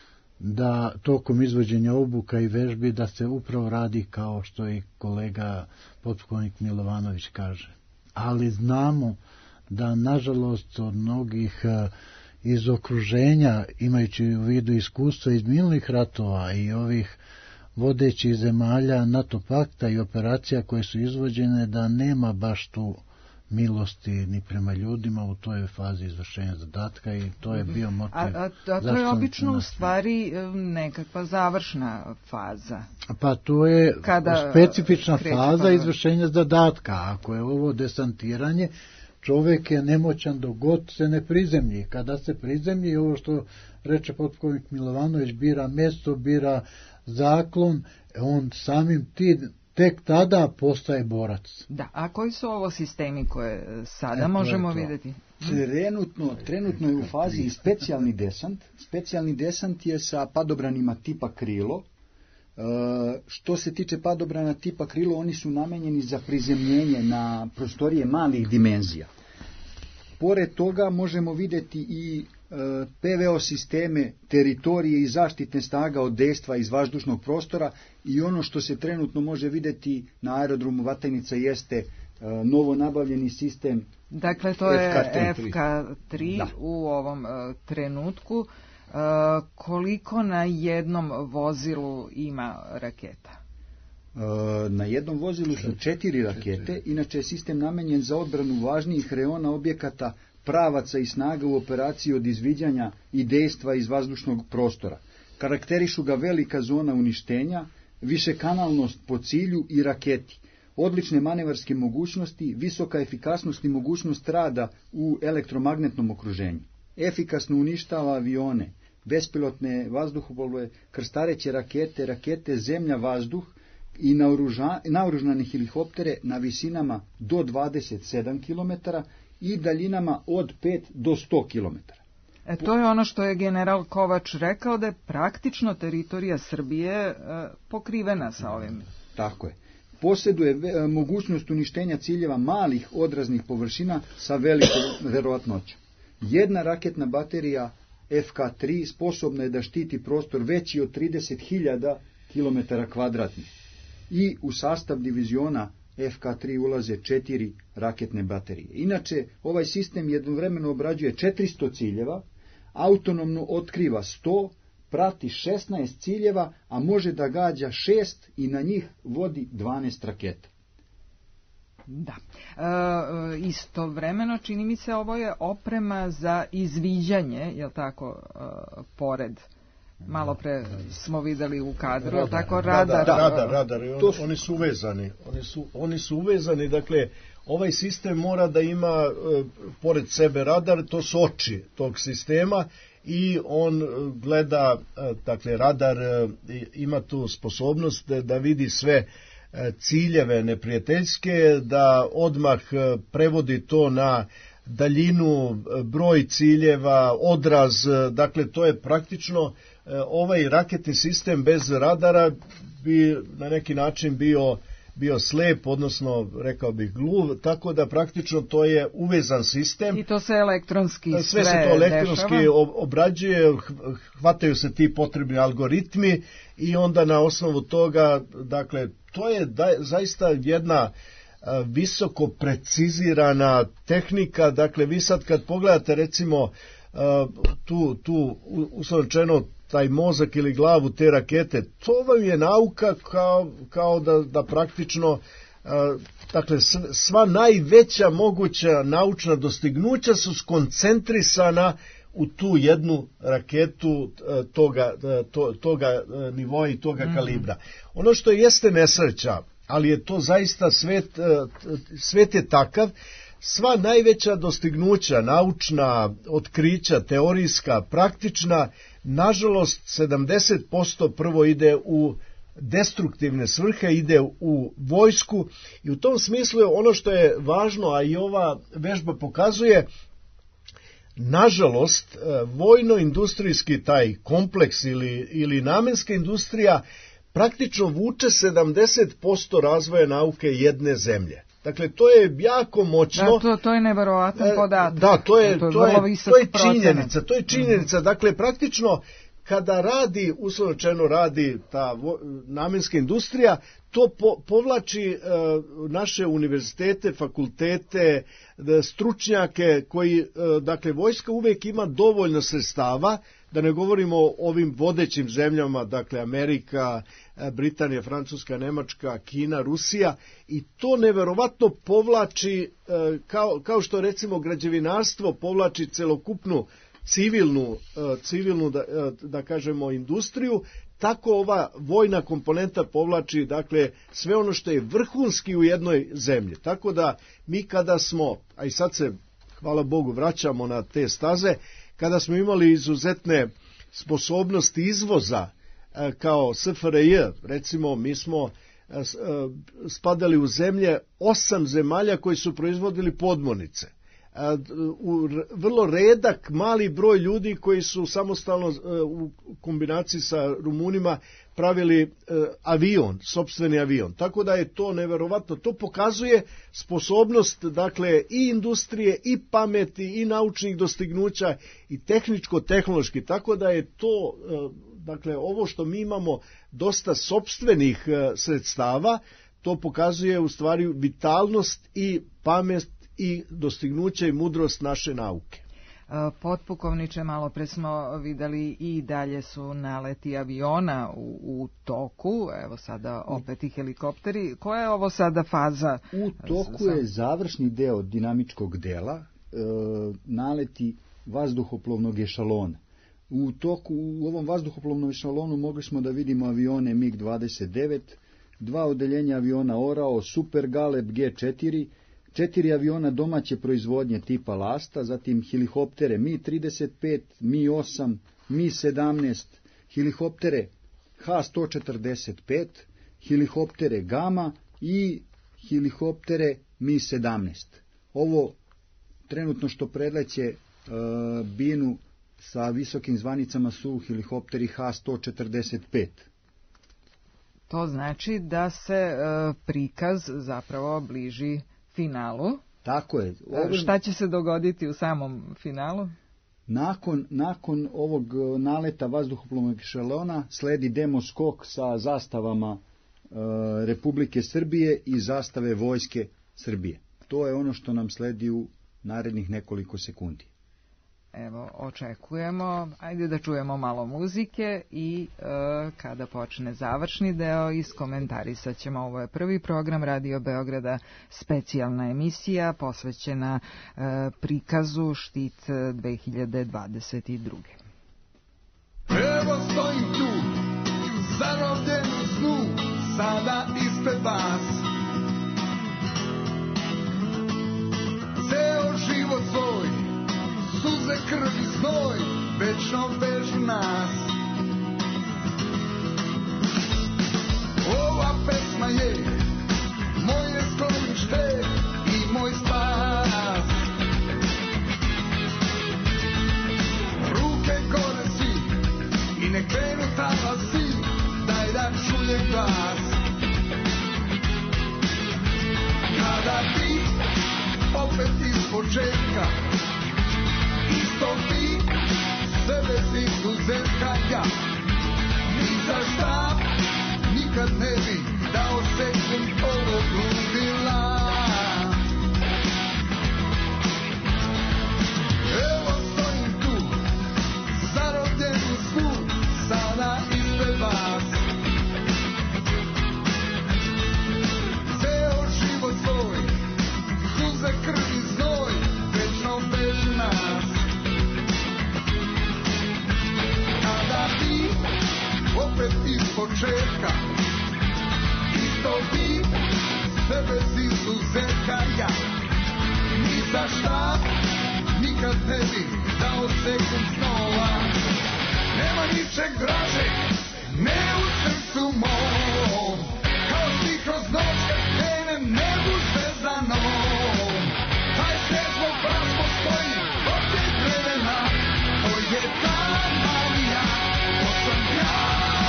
da tokom izvođenja obuka i vežbi da se upravo radi kao što i kolega potpukovnik Milovanović kaže. Ali znamo da nažalost od mnogih iz okruženja, imajući u vidu iskustva iz minulih ratova i ovih vodećih zemalja NATO pakta i operacija koje su izvođene, da nema baš tu milosti ni prema ljudima u toj fazi izvršenja zadatka i to je bio motiv. A, a, a to je obično u stvari nekakva završna faza. Pa to je kada specifična faza pa... izvršenja zadatka. Ako je ovo desantiranje, čovjek je nemoćan dok god se ne prizemlji. Kada se prizemlji, ovo što reče potpukovnik Milovanović, bira mjesto, bira zaklon, on samim ti tek tada postaje borac. Da, a koji su ovo sistemi koje sada e, možemo vidjeti? Trenutno, trenutno je u fazi specijalni desant. Specijalni desant je sa padobranima tipa krilo. E, što se tiče padobrana tipa krilo, oni su namenjeni za prizemljenje na prostorije malih dimenzija. Pored toga možemo vidjeti i P V O sisteme, teritorije i zaštitne snaga od dejstva iz vazdušnog prostora i ono što se trenutno može vidjeti na aerodromu Vatajnica jeste novo nabavljeni sistem. Dakle, to je F K tri u ovom uh, trenutku. Uh, koliko na jednom vozilu ima raketa? Uh, na jednom vozilu su četiri rakete, inače je sistem namenjen za odbranu važnijih reona objekata, pravaca i snaga u operaciji od izviđanja i dejstva iz vazdušnog prostora. Karakterišu ga velika zona uništenja, višekanalnost po cilju i raketi, odlične manevarske mogućnosti, visoka efikasnost i mogućnost rada u elektromagnetnom okruženju. Efikasno uništava avione, bespilotne vazduhoplove, krstareće rakete, rakete zemlja-vazduh i naoružane helikoptere na visinama do dvadeset sedam kilometara i daljinama od pet do sto kilometara. E, to je ono što je general Kovač rekao, da je praktično teritorija Srbije e, pokrivena sa ovim. Tako je. Posjeduje e, mogućnost uništenja ciljeva malih odraznih površina sa velikom verovatnoćom. Jedna raketna baterija F K tri sposobna je da štiti prostor veći od trideset hiljada kilometara kvadratnih. I u sastav diviziona F K tri ulaze četiri raketne baterije. Inače, ovaj sistem jednovremeno obrađuje četiristo ciljeva, autonomno otkriva sto, prati šesnaest ciljeva, a može da gađa šest i na njih vodi dvanaest raketa. Da. E, istovremeno, čini mi se, ovo je oprema za izviđanje, je li tako, e, pored malo pre smo videli u kadru, radar, tako radar. radar. Radar, radar, radar. On, oni su uvezani. Oni su, oni su uvezani, dakle, ovaj sistem mora da ima e, pored sebe radar, to su oči tog sistema i on gleda, e, dakle, radar e, ima tu sposobnost da, da vidi sve e, ciljeve neprijateljske, da odmah e, prevodi to na daljinu, broj ciljeva, odraz, dakle to je praktično ovaj raketni sistem bez radara bi na neki način bio bio slep, odnosno rekao bih gluv, tako da praktično to je uvezan sistem. I to se elektronski sve, sve se to elektronski dešava. obrađuje, hvataju se ti potrebni algoritmi i onda na osnovu toga, dakle, to je da, zaista jedna visoko precizirana tehnika, dakle vi sad kad pogledate recimo tu, tu uslovčeno taj mozak ili glavu te rakete, to vam je nauka kao, kao da, da praktično dakle sva najveća moguća naučna dostignuća su skoncentrisana u tu jednu raketu toga, to, toga nivoa i toga mm. kalibra. Ono što jeste nesreća, ali je to zaista svet, svet je takav, sva najveća dostignuća, naučna, otkrića, teorijska, praktična, nažalost sedamdeset posto prvo ide u destruktivne svrhe, ide u vojsku i u tom smislu je ono što je važno, a i ova vežba pokazuje, nažalost, vojno-industrijski taj kompleks ili, ili namenska industrija praktično vuče sedamdeset posto razvoja nauke jedne zemlje. Dakle, to je jako moćno. Da, to, to je neverovatan podatak. Da, to je, to je, to je, to je činjenica. To je činjenica. Mm-hmm. Dakle, praktično, kada radi, uslovno rečeno radi ta namenska industrija, to po, povlači uh, naše univerzitete, fakultete, stručnjake koji, uh, dakle, vojska uvek ima dovoljno sredstava, da ne govorimo o ovim vodećim zemljama, dakle Amerika, Britanija, Francuska, Nemačka, Kina, Rusija, i to neverovatno povlači, kao, kao što recimo građevinarstvo povlači celokupnu civilnu, civilnu da, da kažemo industriju, tako ova vojna komponenta povlači, dakle, sve ono što je vrhunski u jednoj zemlji. Tako da mi kada smo, a i sad se, hvala Bogu, vraćamo na te staze, kada smo imali izuzetne sposobnosti izvoza kao S F R J, recimo mi smo spadali u zemlje osam zemalja koji su proizvodili podmornice. U vrlo redak mali broj ljudi koji su samostalno u kombinaciji sa Rumunima pravili avion, sopstveni avion. Tako da je to neverovatno. To pokazuje sposobnost, dakle, i industrije, i pameti, i naučnih dostignuća, i tehničko-tehnološki. Tako da je to, dakle, ovo što mi imamo dosta sopstvenih sredstava, to pokazuje u stvari vitalnost i pamet i dostignuće i mudrost naše nauke. Potpukovniče, malo pre smo videli i dalje su naleti aviona u, u toku, evo sada opet i helikopteri. Koja je ovo sada faza? U toku je završni deo dinamičkog dela, e, naleti vazduhoplovnog ešalona. U toku, u ovom vazduhoplovnom ešalonu mogli smo da vidimo avione MiG dvadeset devet, dva odeljenja aviona Orao, Super Galeb G četiri, četiri aviona domaće proizvodnje tipa Lasta, zatim helikoptere Mi trideset pet, Mi osam, Mi sedamnaest, helikoptere H sto četrdeset pet, helikoptere Gama i helikoptere Mi sedamnaest. Ovo trenutno što predleće e, binu sa visokim zvanicama su helikopteri H sto četrdeset pet. To znači da se e, prikaz zapravo bliži finalu. Tako je. Ovim... Šta će se dogoditi u samom finalu? Nakon, nakon ovog naleta vazduhoplovnog ešalona sledi demo skok sa zastavama e, Republike Srbije i zastave Vojske Srbije. To je ono što nam sledi u narednih nekoliko sekundi. Evo, očekujemo. Ajde da čujemo malo muzike i e, kada počne završni deo iskomentarisat ćemo. Ovo je prvi program Radio Beograda, specijalna emisija posvećena e, prikazu Štit dve hiljade dvadeset druge. Evo stojim tu, zarobljen u snu, sada ispred vas. Ceo život svoj, suze, krv i znoj, večno vežu nas. Ova pesma je moje sklonište i moj spas. Ruke gore svi i ne krenu talasi, daj da čujem glas. Kada ti opet iz početka, isto ti, sve bez izuzetka ja, ni za šta nikad ne bi dao sekund ovog ludila. Evo stojim tu, zarobljen u snu, sada ispred vas. Ceo život svoj, suze, krv i znoj, večno vežu nas. Kada ti opet iz početka, isto ti, sve bez izuzetka ja, ni za šta nikad ne bi dao sekund snova. Nema ničeg dražeg, ne u srcu mom, kao ti kroz noć kad krene nebu zvezdanom. Taj svijet zbog vas postoji protiv vremena, to je ta magija, to sam ja.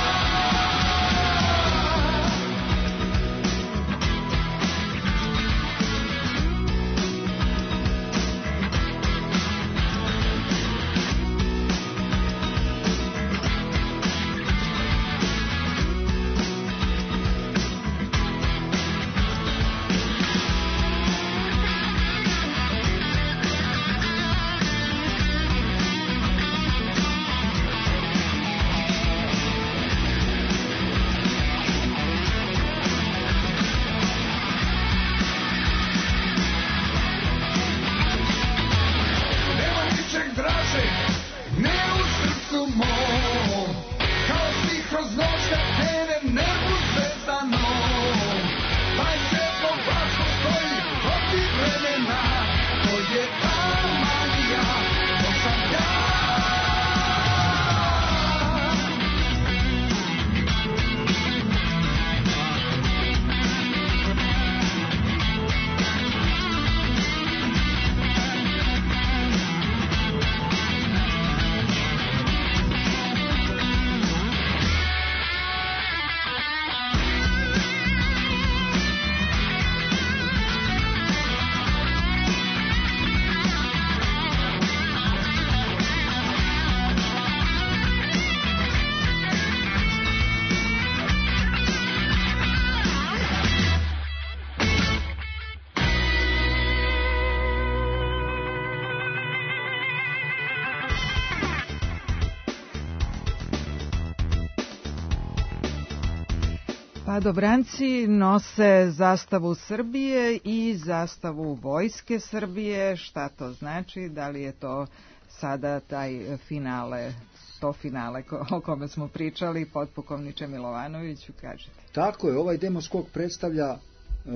Padobranci nose zastavu Srbije i zastavu Vojske Srbije. Šta to znači? Da li je to sada taj finale, to finale o kome smo pričali, potpukovniče Milovanoviću, kažete? Tako je, ovaj demoskok predstavlja e,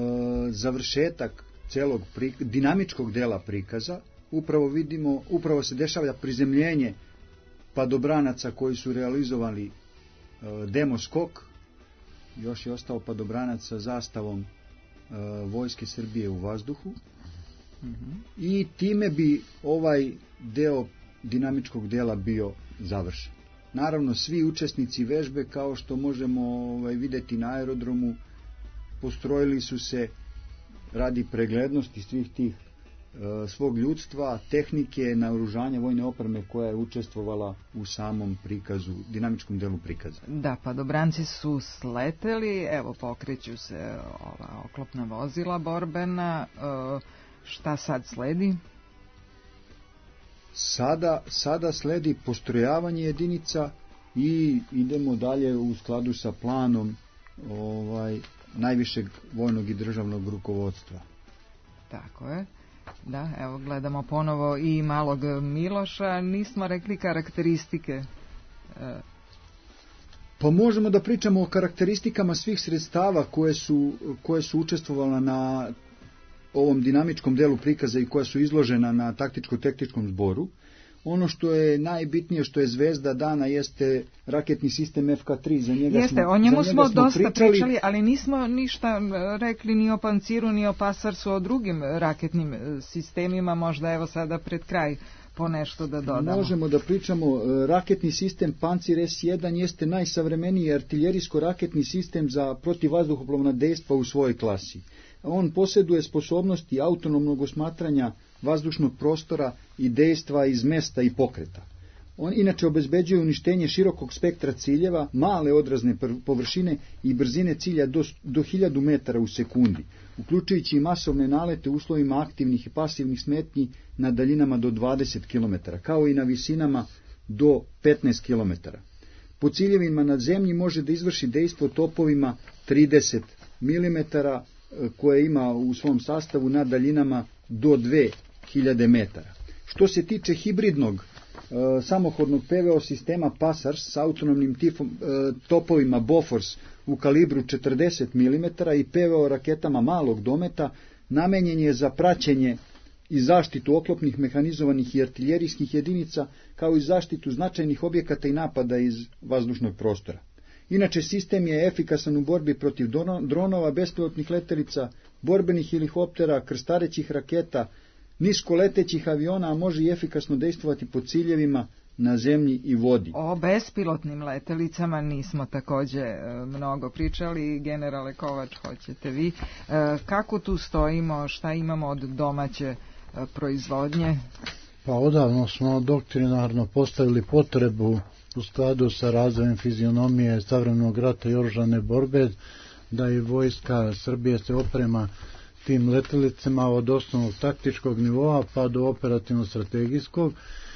završetak celog pri, dinamičkog dela prikaza. Upravo vidimo, upravo se dešava prizemljenje padobranaca koji su realizovali e, demoskok. Još je ostao padobranac sa zastavom e, Vojske Srbije u vazduhu. Mm-hmm. I time bi ovaj deo dinamičkog dela bio završen. Naravno, svi učesnici vežbe, kao što možemo ovaj, videti na aerodromu, postrojili su se radi preglednosti svih tih e, svog ljudstva, tehnike, naoružanja, vojne opreme koja je učestvovala u samom prikazu, dinamičkom delu prikaza. Da, padobranci su sleteli, evo pokreću se ova oklopna vozila borbena. E, šta sad sledi? Sada, sada sledi postrojavanje jedinica i idemo dalje u skladu sa planom ovaj, najvišeg vojnog i državnog rukovodstva. Tako je. Da, evo gledamo ponovo i malog Miloša. Nismo rekli karakteristike. Pa možemo da pričamo o karakteristikama svih sredstava koje su, koje su učestvovala na ovom dinamičkom delu prikaza i koja su izložena na taktičko-tektičkom zboru. Ono što je najbitnije, što je zvezda dana, jeste raketni sistem F K tri. Za njega jeste, smo, o njemu za smo njega smo dosta pričali, pričali, ali nismo ništa rekli ni o Panciru, ni o Pasarsu, o drugim raketnim sistemima, možda evo sada pred kraj po nešto da dodamo. Možemo da pričamo, raketni sistem Pancir S jedan jeste najsavremeniji artiljerijsko-raketni sistem za protivvazduhoplovna dejstva u svojoj klasi. On posjeduje sposobnosti autonomnog osmatranja vazdušnog prostora i dejstva iz mesta i pokreta. On inače obezbeđuje uništenje širokog spektra ciljeva, male odrazne površine i brzine cilja do, do hiljadu metara u sekundi, uključujući i masovne nalete u uslovima aktivnih i pasivnih smetnji na daljinama do dvadeset kilometara, kao i na visinama do petnaest kilometara. Po ciljevima na zemlji može da izvrši dejstvo topovima trideset milimetara, koje ima u svom sastavu na daljinama do dve hiljade metara. Što se tiče hibridnog e, samohodnog P V O sistema Pasars s autonomnim tifom, e, topovima Bofors u kalibru četrdeset milimetara i P V O raketama malog dometa, namenjen je za praćenje i zaštitu oklopnih mehanizovanih i artiljerijskih jedinica, kao i zaštitu značajnih objekata i napada iz vazdušnog prostora. Inače, sistem je efikasan u borbi protiv dronova, bespilotnih letelica, borbenih helikoptera, krstarećih raketa, niskoletećih aviona, a može i efikasno dejstvovati po ciljevima na zemlji i vodi. O bespilotnim letelicama nismo takođe mnogo pričali. Generale Kovač, hoćete vi. Kako tu stojimo, šta imamo od domaće proizvodnje? Pa odavno smo doktrinarno postavili potrebu u skladu sa razvojem fizionomije savremenog rata i oružane borbe, da i vojska Srbije se oprema tim letelicama od osnovnog taktičkog nivoa pa do operativno-strategijskog.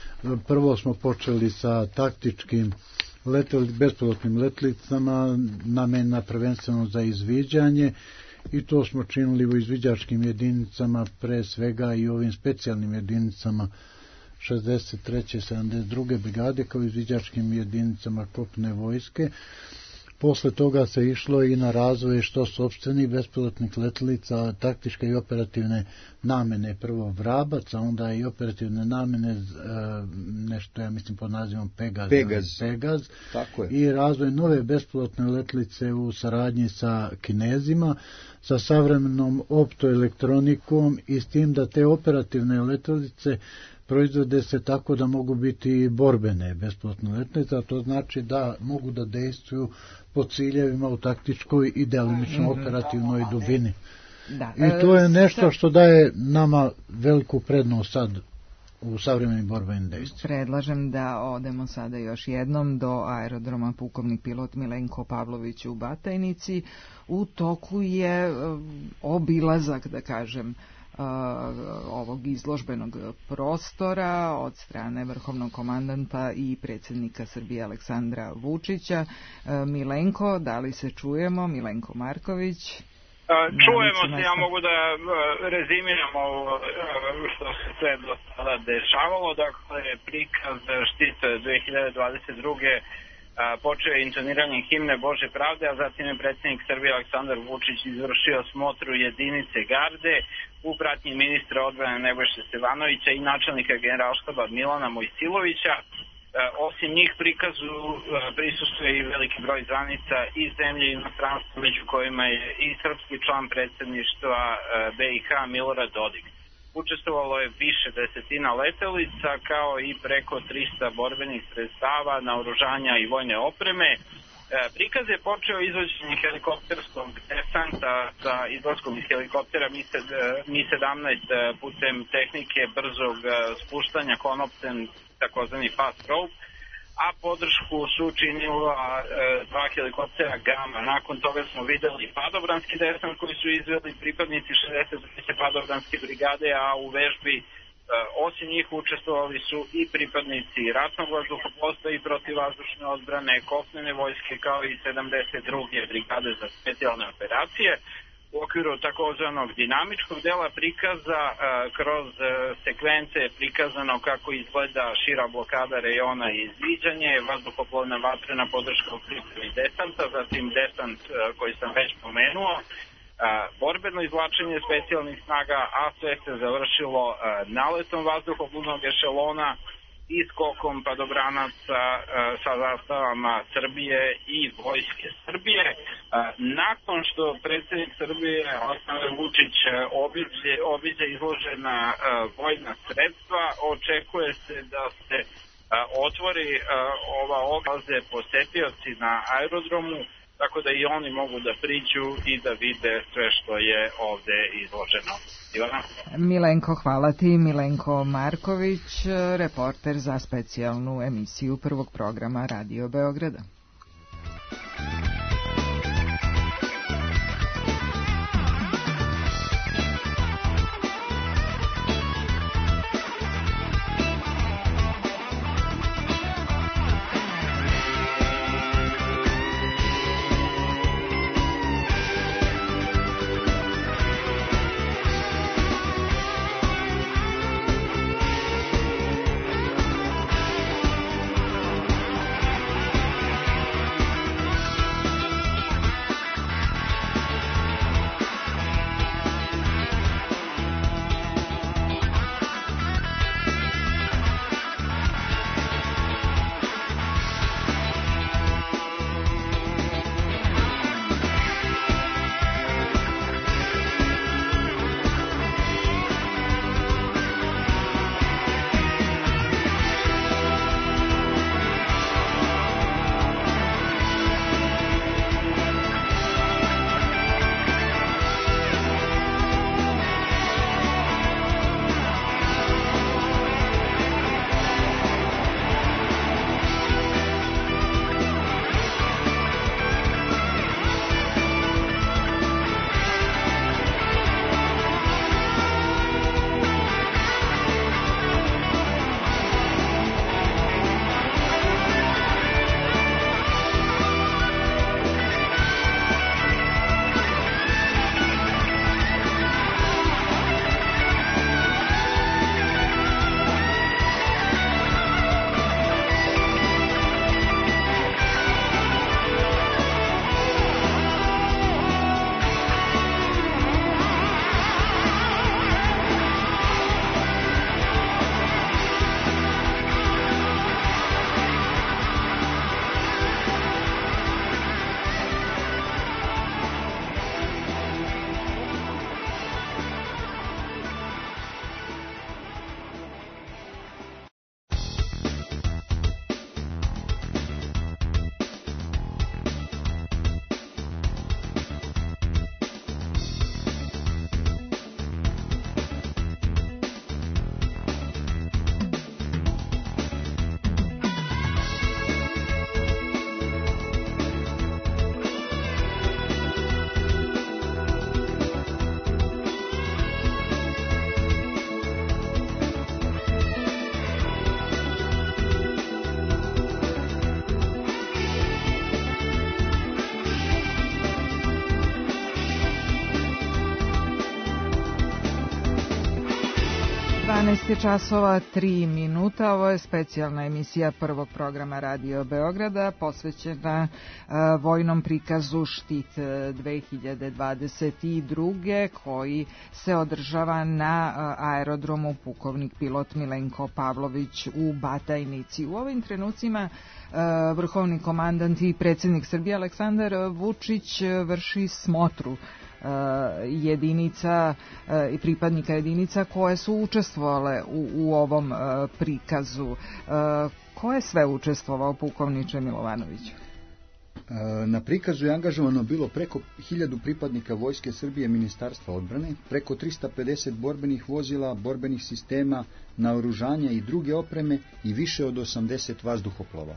Prvo smo počeli sa taktičkim leteli, bespilotnim letelicama, namenjena prvenstveno za izviđanje, i to smo činili u izviđačkim jedinicama, pre svega i ovim specijalnim jedinicama šezdeset treće i sedamdeset druge brigade, kao izviđačkim jedinicama kopne vojske. Posle toga se išlo i na razvoj što sopstvenih bespilotnih letelica, taktičke i operativne namene. Prvo Vrabac, a onda i operativne namene, nešto ja mislim pod nazivom Pegaz. Pegaz. Pegaz. Tako je. I razvoj nove bespilotne letelice u saradnji sa Kinezima, sa savremenom optoelektronikom i s tim da te operativne letelice proizvode se tako da mogu biti borbene bespilotne letelice, a to znači da mogu da dejstvuju po ciljevima u taktičkoj i delimično operativnoj dubini. Da. I to je nešto što daje nama veliku prednost sad u savremenim borbenim dejstvima. Predlažem da odemo sada još jednom do aerodroma pukovnik pilot Milenko Pavlović u Batajnici. U toku je obilazak, da kažem, ovog izložbenog prostora od strane vrhovnog komandanta i predsjednika Srbije Aleksandra Vučića. Milenko, da li se čujemo? Milenko Marković. Čujemo se, ja mogu da rezimiram ovo što se sve do sada dešavalo. Dakle, prikaz Štit dve hiljade dvadeset druge počeo je intoniranjem himne Bože pravde, a zatim je predsjednik Srbije Aleksandar Vučić izvršio smotru jedinice garde u pratnji ministra odbrane Nebojše Stefanovića i načelnika generalštaba Milana Mojsilovića. Osim njih prikazu prisustuje i veliki broj zvanica iz zemlje i inostranstva, među kojima je i srpski član predsjedništva B i H Milorad Dodik. Učestvovalo je više desetina letelica, kao i preko trista borbenih sredstava, naoružanja i vojne opreme. Prikaz je počeo izvođenjem helikopterskog desanta sa izlaskom iz helikoptera Mi sedamnaest putem tehnike brzog spuštanja konopcem, takozvani fast rope, a podršku su činila dva helikoptera Gama. Nakon toga smo videli padobranski desant koji su izveli pripadnici šezdeset treće padobranske brigade, a u vežbi osim njih učestvovali su i pripadnici ratnog vazduhoplovstva i protivvazdušne odbrane, kopnene vojske, kao i sedamdeset druge brigade za specijalne operacije. u okviru takozvanog dinamičkog dela prikaza. Kroz sekvence je prikazano kako izgleda šira blokada rejona i izviđanje, vazduhoplovna vatrena podrška u pripremi desanta, zatim desant koji sam već pomenuo, borbeno izvlačenje specijalnih snaga, a sve se završilo naletom vazduhoplovnog ešelona i skokom padobranaca sa zastavama Srbije i Vojske Srbije. Nakon što predsjednik Srbije Aleksandar Vučić obiđe, obiđe izložena vojna sredstva, očekuje se da se otvori ova oglaze posetioci na aerodromu, tako da i oni mogu da priđu i da vide sve što je ovde izloženo. Ivana? Milenko, hvala ti. Milenko Marković, reporter za specijalnu emisiju prvog programa Radio Beograda. dvanaest časova tri minuta. Ovo je specijalna emisija prvog programa Radio Beograda posvećena uh, vojnom prikazu Štit dve hiljade dvadeset druge koji se održava na uh, aerodromu pukovnik pilot Milenko Pavlović u Batajnici. U ovim trenucima uh, vrhovni komandant i predsjednik Srbije Aleksandar Vučić vrši smotru jedinica i pripadnika jedinica koje su učestvovale u, u ovom prikazu. Ko je sve učestvovao, pukovniče Milovanoviću? Na prikazu je angažovano bilo preko hiljadu pripadnika Vojske Srbije, Ministarstva odbrane, preko trista pedeset borbenih vozila, borbenih sistema, naoružanja i druge opreme i više od osamdeset vazduhoplova.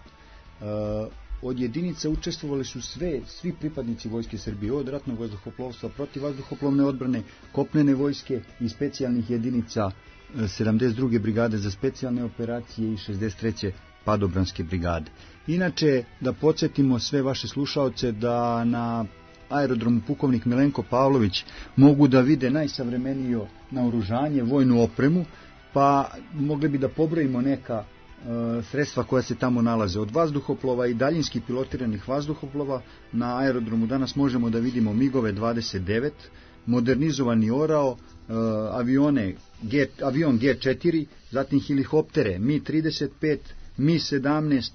Od jedinica učestvovali su sve, svi pripadnici Vojske Srbije, od ratnog vazduhoplovstva, protivvazduhoplovne odbrane, kopnene vojske i specijalnih jedinica sedamdeset druge brigade za specijalne operacije i šezdeset treće padobranske brigade. Inače, da podsjetimo sve vaše slušaoce da na aerodromu Pukovnik Milenko Pavlović mogu da vide najsavremenije naoružanje, vojnu opremu, pa mogli bi da pobrojimo neka e, sredstva koja se tamo nalaze. Od vazduhoplova i daljinski pilotiranih vazduhoplova na aerodromu danas možemo da vidimo migove dvadeset devet, modernizovani Orao, e, avione G, avion G četiri, zatim helikoptere Mi trideset pet, Mi sedamnaest,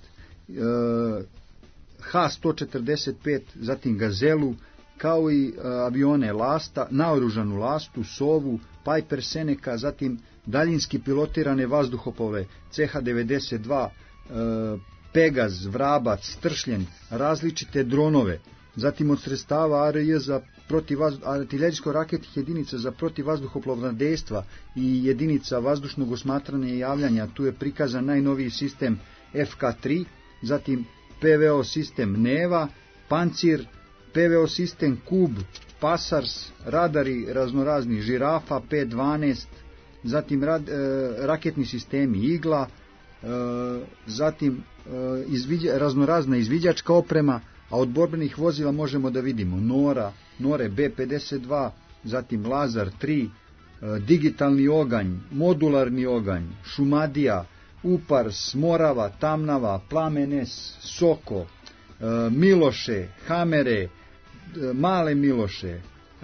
e, Ha sto četrdeset pet, zatim Gazelu, kao i e, avione Lasta, naoružanu Lastu, Sovu, Piper Seneca, zatim daljinski pilotirane vazduhoplove C H devedeset dva, e, Pegaz, Vrabac, Stršljen, različite dronove, zatim od sredstava A R J za artiljerijsko-raketnih jedinica za protivvazduhoplovna dejstva i jedinica vazdušnog osmatranja i javljanja, tu je prikazan najnoviji sistem F K tri, zatim P V O sistem Neva, Pancir, P V O sistem Kub, Pasars, radari raznorazni Žirafa, P dvanaest, zatim rad, e, raketni sistemi Igla, e, zatim e, izviđa, raznorazna izviđačka oprema, a od borbenih vozila možemo da vidimo Nora, Nore B pedeset dva, zatim Lazar tri, e, digitalni oganj, modularni oganj, Šumadija, Upars, Morava, Tamnava, Plamenes, Soko, e, Miloše, Hamere, e, Male Miloše, e,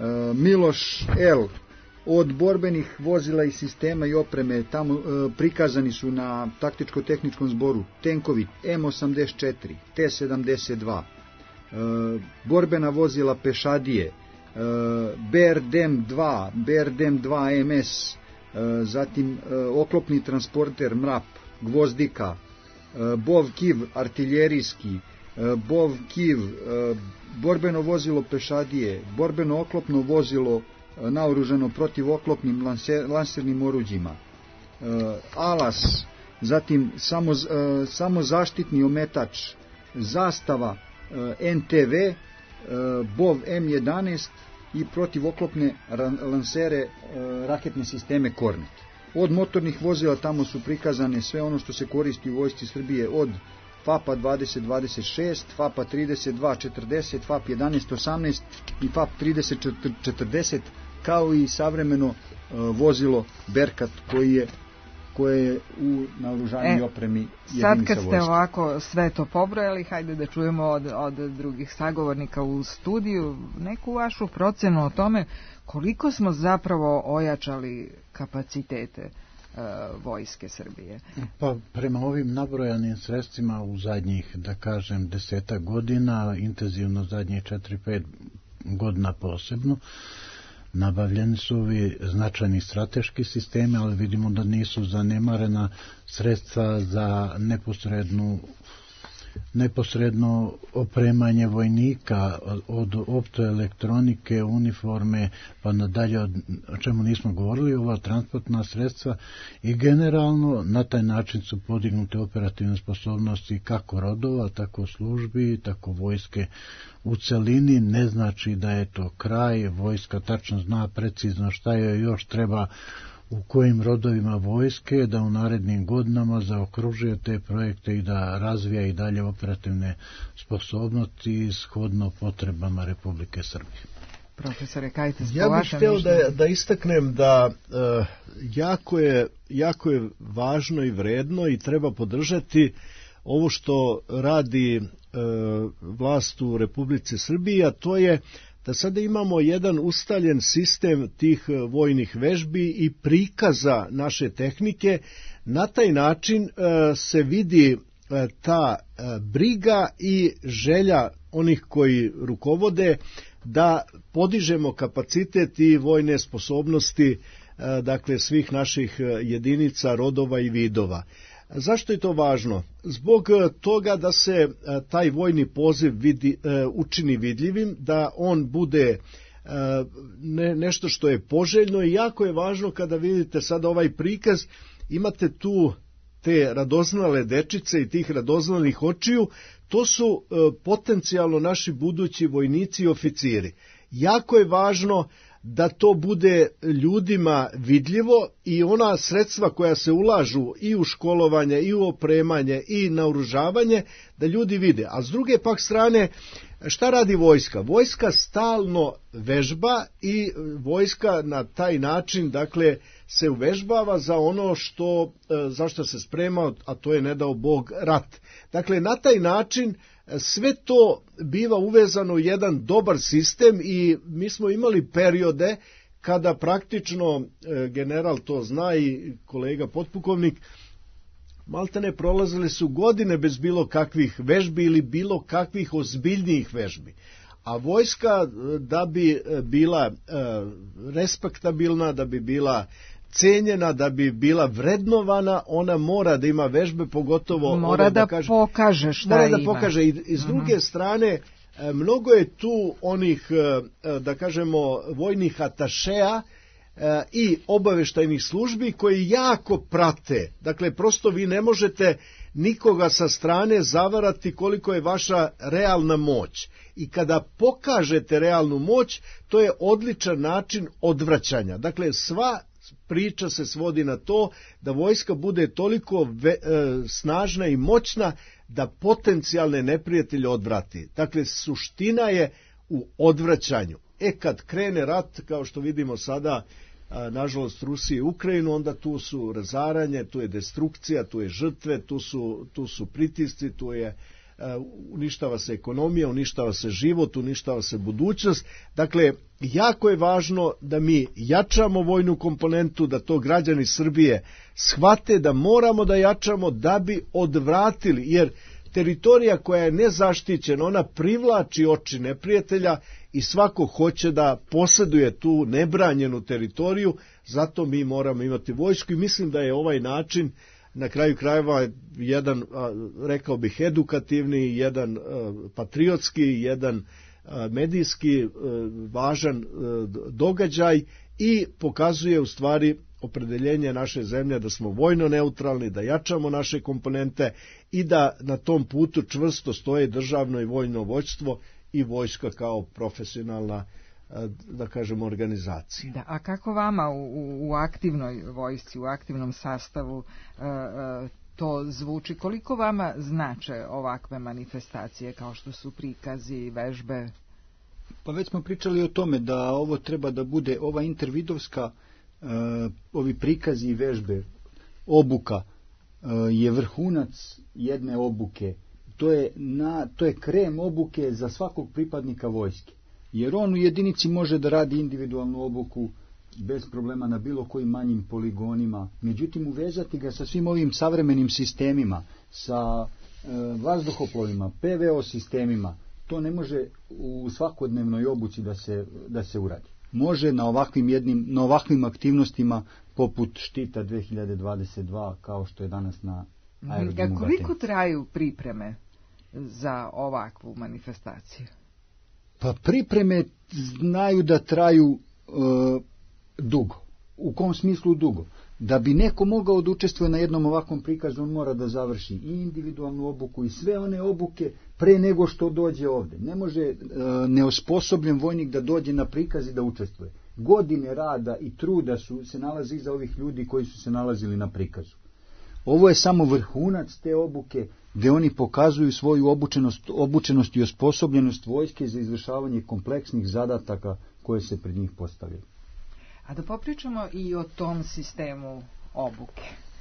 Miloš L. Od borbenih vozila i sistema i opreme tamo e, prikazani su na taktičko-tehničkom zboru tenkovi M osamdeset četiri, T sedamdeset dva, e, borbena vozila pešadije, e, B R D M dva, B R D M dva M S, e, zatim e, oklopni transporter Mrap, Gvozdika, e, Bov Kiv artiljerijski, e, Bov Kiv, e, borbeno vozilo pešadije, borbeno oklopno vozilo naoružano protiv oklopnim lanser, lansernim oruđima, e, Alas, zatim samo, e, samo zaštitni ometač, Zastava, e, N T V, e, Bov M jedanaest i protiv oklopne lansere, e, raketne sisteme Kornet. Od motornih vozila tamo su prikazane sve ono što se koristi u vojsci Srbije, od FAP-a dvadeset dvadeset šest, FAP-a trideset dva četrdeset, FAP jedanaest osamnaest i FAP trideset četrdeset, kao i savremeno uh, vozilo Berkat koji je, koje je u naoružanju i opremi jedinica vojske. Sad kad ste ovako sve to pobrojali, hajde da čujemo od, od drugih sagovornika u studiju neku vašu procenu o tome koliko smo zapravo ojačali kapacitete uh, vojske Srbije. Pa prema ovim nabrojanim sredstvima u zadnjih, da kažem, desetak godina, intenzivno zadnjih četiri pet godina posebno, nabavljeni su ovi značajni strateški sistemi, ali vidimo da nisu zanemarena sredstva za neposrednu neposredno opremanje vojnika, od optoelektronike, uniforme, pa nadalje, o čemu nismo govorili, ova transportna sredstva, i generalno na taj način su podignute operativne sposobnosti kako rodova, tako službi, tako vojske u celini. Ne znači da je to kraj, vojska tačno zna precizno šta joj još treba, u kojim rodovima vojske, da u narednim godinama zaokružuje te projekte i da razvija i dalje operativne sposobnosti shodno potrebama Republike Srbije. Profesore Kajtis, ja bih hteo da, da istaknem da e, jako, je, jako je važno i vredno i treba podržati ovo što radi e, vlast u Republici Srbiji, a to je da sada imamo jedan ustaljen sistem tih vojnih vežbi i prikaza naše tehnike. Na taj način e, se vidi e, ta e, briga i želja onih koji rukovode da podižemo kapacitet i vojne sposobnosti e, dakle svih naših jedinica, rodova i vidova. Zašto je to važno? Zbog toga da se taj vojni poziv vidi, učini vidljivim, da on bude ne, nešto što je poželjno, i jako je važno kada vidite sada ovaj prikaz, imate tu te radoznale dečice i tih radoznalih očiju, to su potencijalno naši budući vojnici i oficiri. Jako je važno da to bude ljudima vidljivo i ona sredstva koja se ulažu i u školovanje, i u opremanje, i naoružavanje, da ljudi vide. A s druge pak strane, šta radi vojska? Vojska stalno vežba i vojska na taj način, dakle, se uvežbava za ono što, za što se sprema, a to je, ne dao Bog, rat. Dakle, na taj način sve to biva uvezano u jedan dobar sistem i mi smo imali periode kada praktično, general to zna i kolega potpukovnik, maltene prolazile su godine bez bilo kakvih vežbi ili bilo kakvih ozbiljnijih vežbi. A vojska, da bi bila respektabilna, da bi bila cenjena, da bi bila vrednovana, ona mora da ima vežbe, pogotovo... Mora ove, da, da kaže, pokaže šta mora ima. Da pokaže. I, i s druge uh-huh. strane, mnogo je tu onih, da kažemo, vojnih atašeja i obaveštajnih službi koji jako prate. Dakle, prosto vi ne možete nikoga sa strane zavarati koliko je vaša realna moć. I kada pokažete realnu moć, to je odličan način odvraćanja. Dakle, sva priča se svodi na to da vojska bude toliko ve, e, snažna i moćna da potencijalne neprijatelje odvrati. Dakle, suština je u odvraćanju. E kad krene rat, kao što vidimo sada, a, nažalost Rusije i Ukrajinu, onda tu su razaranje, tu je destrukcija, tu je žrtve, tu su, tu su pritisci, tu je uništava se ekonomija, uništava se život, uništava se budućnost. Dakle, jako je važno da mi jačamo vojnu komponentu, da to građani Srbije shvate da moramo da jačamo da bi odvratili, jer teritorija koja je nezaštićena, ona privlači oči neprijatelja i svako hoće da posjeduje tu nebranjenu teritoriju, zato mi moramo imati vojsku i mislim da je ovaj način na kraju krajeva jedan, rekao bih, edukativni, jedan patriotski, jedan medijski važan događaj i pokazuje u stvari opredeljenje naše zemlje da smo vojno neutralni, da jačamo naše komponente i da na tom putu čvrsto stoje državno i vojno vođstvo i vojska kao profesionalna, da kažemo, organizacija. Da, a kako vama u, u aktivnoj vojsci, u aktivnom sastavu e, e, to zvuči? Koliko vama znače ovakve manifestacije kao što su prikazi, vežbe? Pa već smo pričali o tome da ovo treba da bude ova intervidovska, e, ovi prikazi i vežbe, obuka e, je vrhunac jedne obuke. To je, na, to je krem obuke za svakog pripadnika vojske. Jer on u jedinici može da radi individualnu obuku bez problema na bilo kojim manjim poligonima. Međutim, uvezati ga sa svim ovim savremenim sistemima, sa e, vazduhoplovima, P V O sistemima, to ne može u svakodnevnoj obuci da se, da se uradi. Može na ovakvim, jednim, na ovakvim aktivnostima poput štita dve hiljade dvadeset dva, kao što je danas na aerodromu. Koliko traju pripreme za ovakvu manifestaciju? Pa pripreme znaju da traju e, dugo. U kom smislu dugo? Da bi neko mogao da učestvuje na jednom ovakvom prikazu, on mora da završi i individualnu obuku i sve one obuke pre nego što dođe ovde. Ne može e, neosposobljen vojnik da dođe na prikaz i da učestvuje. Godine rada i truda su se nalazi iza ovih ljudi koji su se nalazili na prikazu. Ovo je samo vrhunac te obuke gdje oni pokazuju svoju obučenost, obučenost i osposobljenost vojske za izvršavanje kompleksnih zadataka koje se pred njih postavljaju. A da popričamo i o tom sistemu obuke.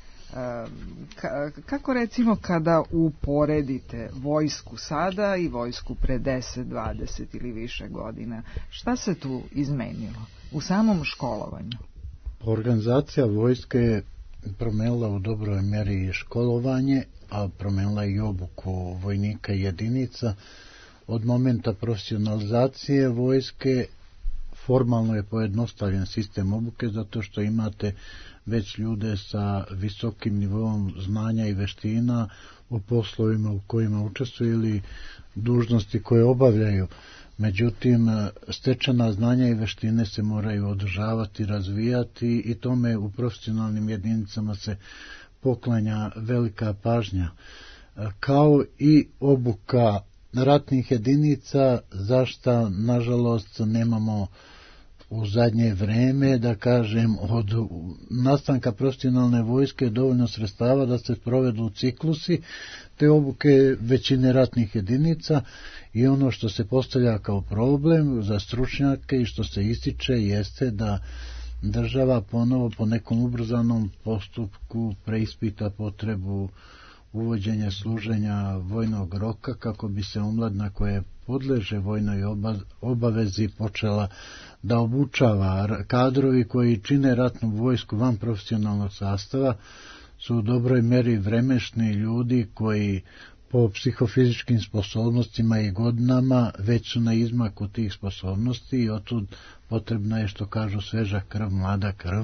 Ka, kako recimo kada uporedite vojsku sada i vojsku pre deset, dvadeset ili više godina, šta se tu izmenilo u samom školovanju? Organizacija vojske je promenila u dobroj meri školovanje, a promenila i obuku vojnika i jedinica. Od momenta profesionalizacije vojske formalno je pojednostavljen sistem obuke zato što imate već ljude sa visokim nivom znanja i veština u poslovima u kojima učestvuju ili dužnosti koje obavljaju. Međutim, stečena znanja i veštine se moraju održavati, razvijati i tome u profesionalnim jedinicama se poklanja velika pažnja. Kao i obuka ratnih jedinica, zašta nažalost nemamo u zadnje vreme, da kažem, od nastanka profesionalne vojske dovoljno sredstava da se provedu ciklusi te obuke većine ratnih jedinica i ono što se postavlja kao problem za stručnjake i što se ističe jeste da država ponovo po nekom ubrzanom postupku preispita potrebu uvođenja služenja vojnog roka kako bi se omladina koja podleže vojnoj obavezi počela da obučava. Kadrovi koji čine ratnu vojsku van profesionalnog sastava su u dobroj meri vremešni ljudi koji po psihofizičkim sposobnostima i godinama već su na izmaku tih sposobnosti i otud potrebna je, što kažu, sveža krv, mlada krv.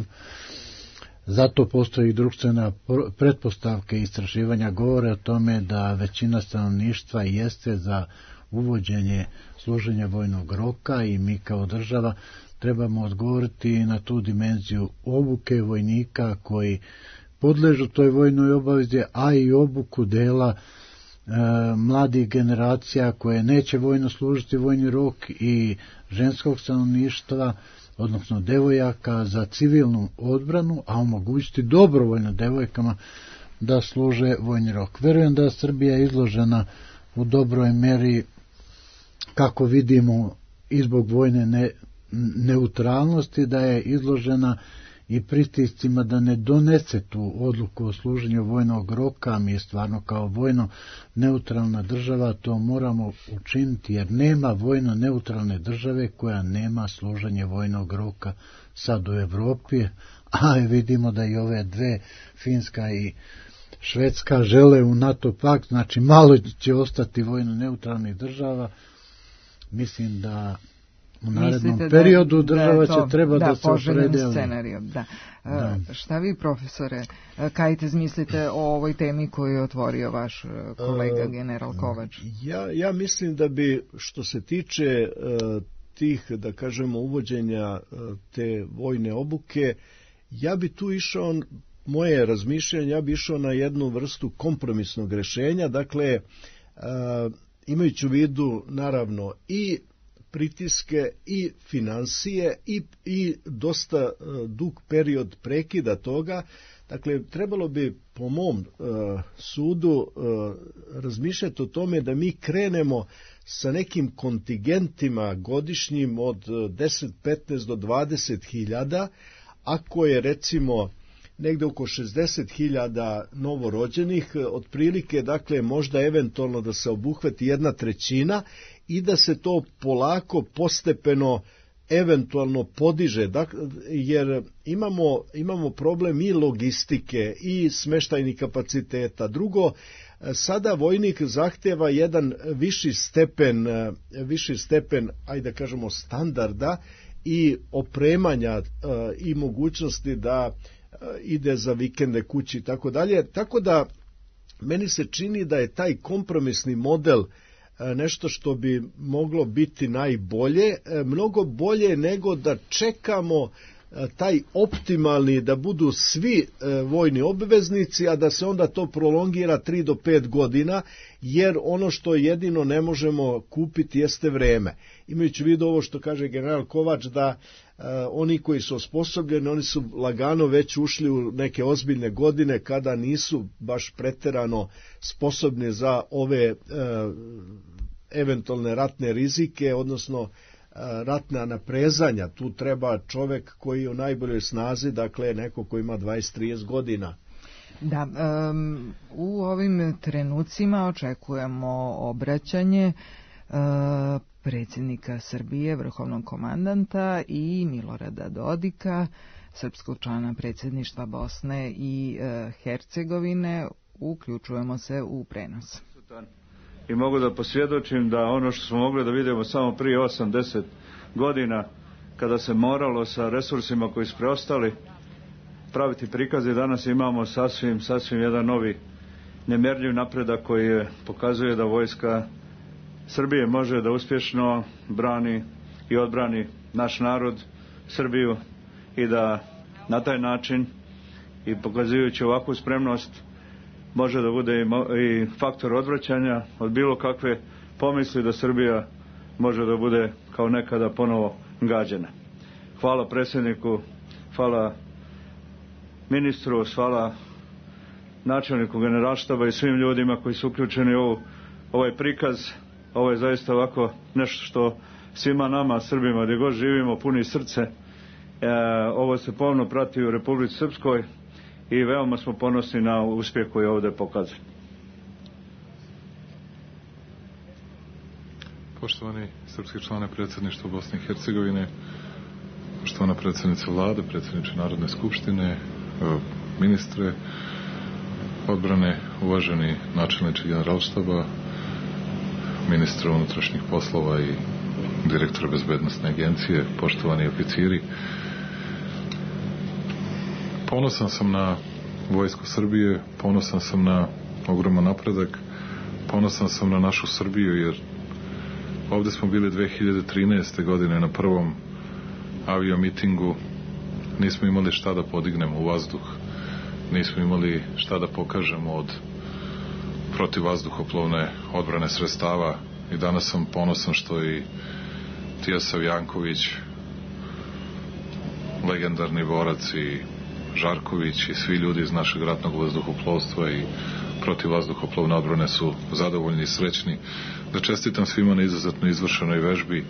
Zato postoji društvena pretpostavka i istraživanja govore o tome da većina stanovništva jeste za uvođenje služenja vojnog roka i mi kao država trebamo odgovoriti na tu dimenziju obuke vojnika koji podležu toj vojnoj obavezi, a i obuku dela e, mladih generacija koje neće vojno služiti vojni rok i ženskog stanovništva, odnosno devojaka za civilnu odbranu, a omogućiti dobrovoljno devojkama da služe vojni rok. Verujem da Srbija je izložena u dobroj meri, kako vidimo, i zbog vojne ne, neutralnosti, da je izložena i pritiscima da ne donese tu odluku o služenju vojnog roka. Mi je stvarno kao vojno neutralna država to moramo učiniti, jer nema vojno neutralne države koja nema služenje vojnog roka sad u Evropi, a vidimo da i ove dve, Finska i Švedska, žele u NATO pakt, znači malo će ostati vojno neutralnih država. Mislim da u narednom Mislite periodu da, država da to, će treba da, da se opredeli. Scenarijom, da. da. Šta vi, profesore, Kajtez, mislite o ovoj temi koju je otvorio vaš kolega general Kovač? Ja, ja mislim da bi, što se tiče uh, tih, da kažemo, uvođenja uh, te vojne obuke, ja bi tu išao, moje razmišljanje, ja bi išao na jednu vrstu kompromisnog rešenja, dakle, uh, imajući u vidu, naravno, i pritiske i financije i, i dosta uh, dug period prekida toga. Dakle, trebalo bi po mom uh, sudu uh, razmišljati o tome da mi krenemo sa nekim kontingentima godišnjim od deset, petnaest do dvadeset hiljada, ako je recimo negde oko šezdeset hiljada novorođenih, otprilike, dakle, možda eventualno da se obuhvati jedna trećina i da se to polako, postepeno, eventualno podiže, dakle, jer imamo, imamo problem i logistike i smeštajnih kapaciteta. Drugo, sada vojnik zahteva jedan viši stepen, viši stepen, ajde da kažemo, standarda i opremanja i mogućnosti da ide za vikende kući i tako dalje. Tako da meni se čini da je taj kompromisni model nešto što bi moglo biti najbolje, mnogo bolje nego da čekamo taj optimalni, da budu svi vojni obveznici, a da se onda to prolongira tri do pet godina, jer ono što jedino ne možemo kupiti jeste vreme. Imajući u vidu ovo što kaže general Kovač, da uh, oni koji su osposobljeni, oni su lagano već ušli u neke ozbiljne godine kada nisu baš preterano sposobni za ove uh, eventualne ratne rizike, odnosno ratna naprezanja. Tu treba čovek koji je u najboljoj snazi, dakle neko koji ima dvadeset do trideset godina. Da, um, u ovim trenucima očekujemo obraćanje uh, predsjednika Srbije, vrhovnog komandanta, i Milorada Dodika, srpskog člana predsjedništva Bosne i uh, Hercegovine. Uključujemo se u prenos. I mogu da posvjedočim da ono što smo mogli da vidimo samo prije osam do deset godina, kada se moralo sa resursima koji su preostali praviti prikaze, danas imamo sasvim, sasvim jedan novi nemjerljiv napredak koji je, pokazuje da vojska Srbije može da uspješno brani i odbrani naš narod, Srbiju, i da na taj način, i pokazujući ovakvu spremnost, može da bude i faktor odvraćanja od bilo kakve pomisli da Srbija može da bude kao nekada ponovo gađana. hvala predsjedniku, hvala ministru, hvala načelniku generalštaba i svim ljudima koji su uključeni u ovaj prikaz. Ovo je zaista ovako nešto što svima nama, Srbima, gdje god živimo, puni srce. E, ovo se pomno prati u Republici Srpskoj i veoma smo ponosni na uspjeh koji je ovdje pokazan. Poštovani srpski člane predsjedništva Bosne i Hercegovine, poštovana predsjednica vlade, predsjedniče Narodne skupštine, ministre odbrane, uvaženi načelniče generalštaba, ministre unutrašnjih poslova i direktora bezbednosne agencije, poštovani oficiri. Ponosan sam na vojsku Srbije, ponosan sam na ogroman napredak, ponosan sam na našu Srbiju, jer ovdje smo bili dve hiljade trinaeste. godine na prvom aviomitingu, nismo imali šta da podignemo u vazduh, nismo imali šta da pokažemo od protivvazduhoplovne odbrane sredstava i danas sam ponosan što i Tijasav Janković, legendarni borac, i Žarković i svi ljudi iz našeg ratnog vazduhoplovstva i protivvazduhoplovne odbrane su zadovoljni i srećni. Da čestitam svima na izuzetno izvršenoj vežbi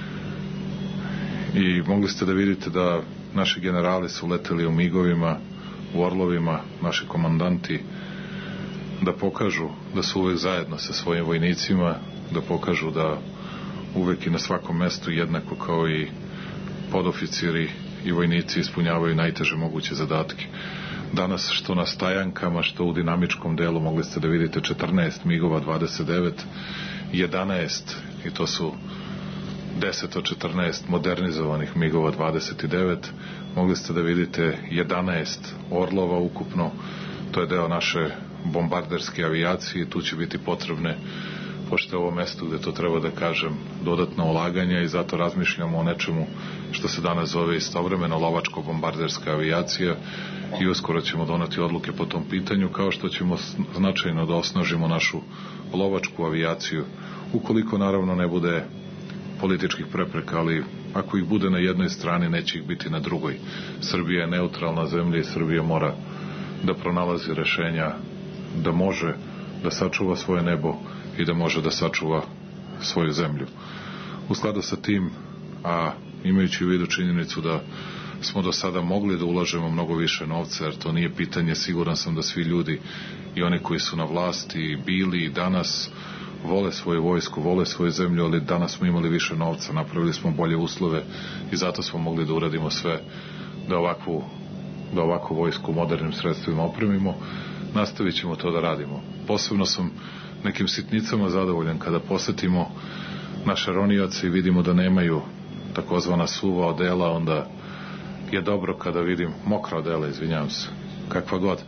i mogli ste da vidite da naši generali su leteli u migovima, u orlovima, naši komandanti, da pokažu da su uvek zajedno sa svojim vojnicima, da pokažu da uvek i na svakom mestu jednako kao i podoficiri i vojnici ispunjavaju najteže moguće zadatke. Danas što na stajankama, što u dinamičkom delu mogli ste da vidite četrnaest migova dvadeset devet, jedanaest, i to su deset od četrnaest modernizovanih migova dvadeset devet, mogli ste da vidite jedanaest orlova ukupno, to je deo naše bombarderske avijacije, tu će biti potrebne, pošto je ovo mesto gde to treba da kažem, dodatna ulaganja i zato razmišljamo o nečemu što se danas zove istovremeno lovačko-bombarderska avijacija i uskoro ćemo doneti odluke po tom pitanju, kao što ćemo značajno da osnažimo našu lovačku avijaciju, ukoliko naravno ne bude političkih prepreka, ali ako ih bude na jednoj strani, neće ih biti na drugoj. Srbija je neutralna zemlja i Srbija mora da pronalazi rešenja da može da sačuva svoje nebo i da može da sačuva svoju zemlju. U skladu sa tim, a imajući u vidu činjenicu da smo do sada mogli da ulažemo mnogo više novca, jer to nije pitanje, siguran sam da svi ljudi i oni koji su na vlasti bili i danas vole svoju vojsku, vole svoju zemlju, ali danas smo imali više novca, napravili smo bolje uslove i zato smo mogli da uradimo sve da ovakvu, da ovakvu vojsku modernim sredstvima opremimo. Nastavit ćemo to da radimo. Posebno sam nekim sitnicama zadovoljan kada posetimo naše ronioce i vidimo da nemaju takozvana suva odela, onda je dobro kada vidim mokra odela, izvinjavam se, kakva god.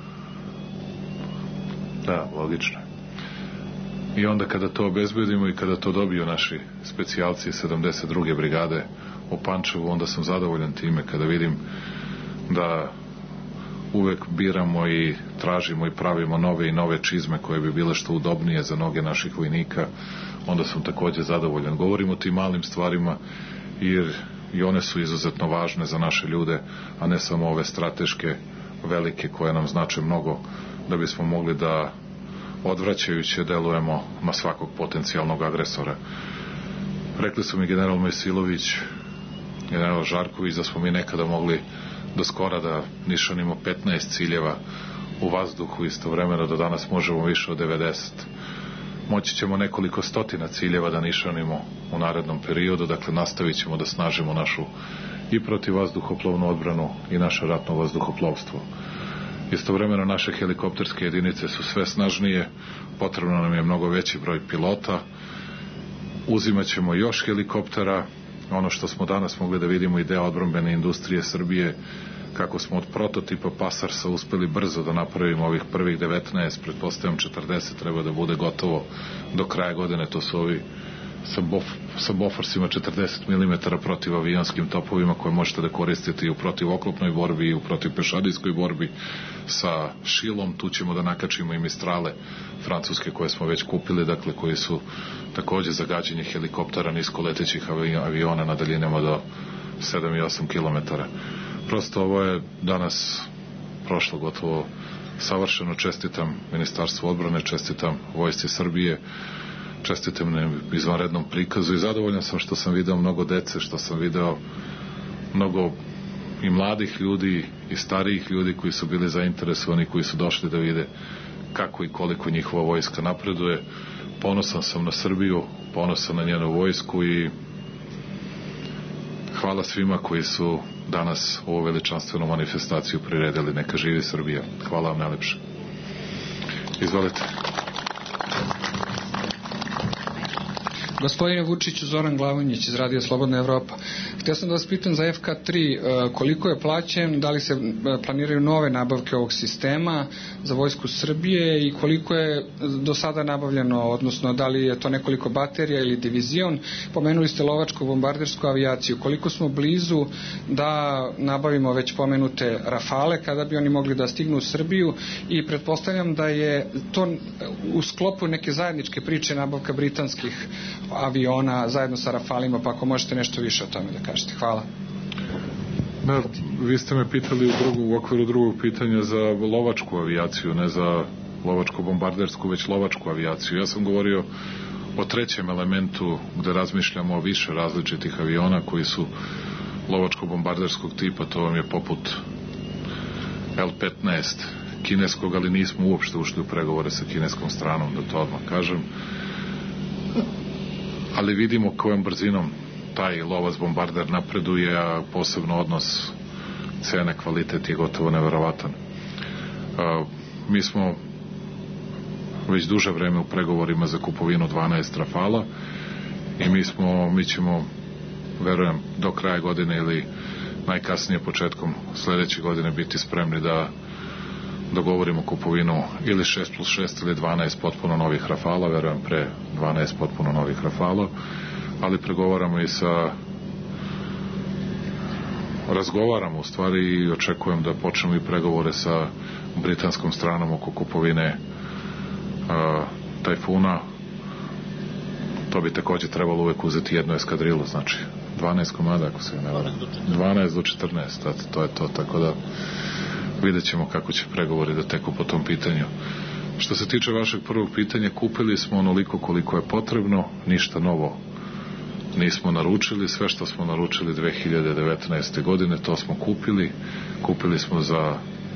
Da, logično. I onda kada to obezbedimo i kada to dobiju naši specijalci sedamdeset druge brigade u Pančevu, onda sam zadovoljan time kada vidim da uvek biramo i tražimo i pravimo nove i nove čizme koje bi bile što udobnije za noge naših vojnika, onda sam takođe zadovoljan. Govorimo o tim malim stvarima jer i one su izuzetno važne za naše ljude, a ne samo ove strateške, velike, koje nam znače mnogo da bismo mogli da odvraćajuće delujemo na svakog potencijalnog agresora. Rekli su mi general Mojsilović, general Žarković, da smo mi nekada mogli do skora da nišanimo petnaest ciljeva u vazduhu, istovremeno da danas možemo više od devedeset. Moći ćemo nekoliko stotina ciljeva da nišanimo u narednom periodu, dakle nastavit ćemo da snažimo našu i protivvazduhoplovnu odbranu i naše ratno vazduhoplovstvo. Istovremeno naše helikopterske jedinice su sve snažnije, potrebno nam je mnogo veći broj pilota, uzimat ćemo još helikoptera, ono što smo danas mogli da vidimo i deo odbrambene industrije Srbije, kako smo od prototipa Pasarsa uspeli brzo da napravimo ovih prvih devetnaest, pretpostavljam četrdeset treba da bude gotovo do kraja godine, to su ovi sa, bof, sa boforsima četrdeset milimetara protiv avionskim topovima koje možete da koristite i u protivoklopnoj borbi i u protivpešadijskoj borbi, sa šilom, tu ćemo da nakačimo i Mistrale francuske koje smo već kupili, dakle koji su takođe za gađenje helikoptera niskoletećih aviona na daljinama do sedam i osam kilometara. Prosto ovo je danas prošlo gotovo savršeno. Čestitam Ministarstvu odbrane, čestitam Vojsci Srbije, čestitam na izvanrednom prikazu i zadovoljan sam što sam video mnogo dece, što sam video mnogo i mladih ljudi i starijih ljudi koji su bili zainteresovani, koji su došli da vide kako i koliko njihova vojska napreduje. Ponosan sam na Srbiju, ponosan na njenu vojsku i hvala svima koji su danas ovu veličanstvenu manifestaciju priredili. Neka živi Srbija. Hvala vam najlepše. Izvolite. Gospodine Vučiću, Zoran Glavonjić iz Radija Slobodna Evropa. Htio sam da vas pitam za F K tri, koliko je plaćen, da li se planiraju nove nabavke ovog sistema za vojsku Srbije i koliko je do sada nabavljeno, odnosno da li je to nekoliko baterija ili divizion. Pomenuli ste lovačku bombardersku avijaciju. Koliko smo blizu da nabavimo već pomenute Rafale, kada bi oni mogli da stignu u Srbiju, i pretpostavljam da je to u sklopu neke zajedničke priče nabavka britanskih aviona zajedno sa Rafalima, pa ako možete nešto više o tome da kažete. Hvala. Da, vi ste me pitali u, drugu, u okviru drugog pitanja za lovačku avijaciju, ne za lovačko-bombardersku, već lovačku avijaciju. Ja sam govorio o trećem elementu gde razmišljamo o više različitih aviona koji su lovačko-bombarderskog tipa. To vam je poput L petnaest kineskog, ali nismo uopšte ušli u pregovore sa kineskom stranom, da to odmah kažem. Ali vidimo kojom brzinom taj lovac bombarder napreduje, a posebno odnos cene, kvalitet je gotovo neverovatan. Mi smo već duže vreme u pregovorima za kupovinu dvanaest Rafala i mi smo, mi ćemo, verujem, do kraja godine ili najkasnije početkom sledeće godine biti spremni da dogovorimo kupovinu ili šest plus šest ili dvanaest potpuno novih Rafala, verujem pre dvanaest potpuno novih Rafala, ali pregovaramo i sa razgovaramo u stvari i očekujem da počnemo i pregovore sa britanskom stranom oko kupovine a, Tajfuna. To bi takođe trebalo uvek uzeti jednu eskadrilu, znači dvanaest komada, ako se ne varam, dvanaest do četrnaest, to je to, tako da vidjet ćemo kako će pregovori da teku po tom pitanju. Što se tiče vašeg prvog pitanja, kupili smo onoliko koliko je potrebno, ništa novo nismo naručili, sve što smo naručili dve hiljade devetnaeste. godine, to smo kupili, kupili smo za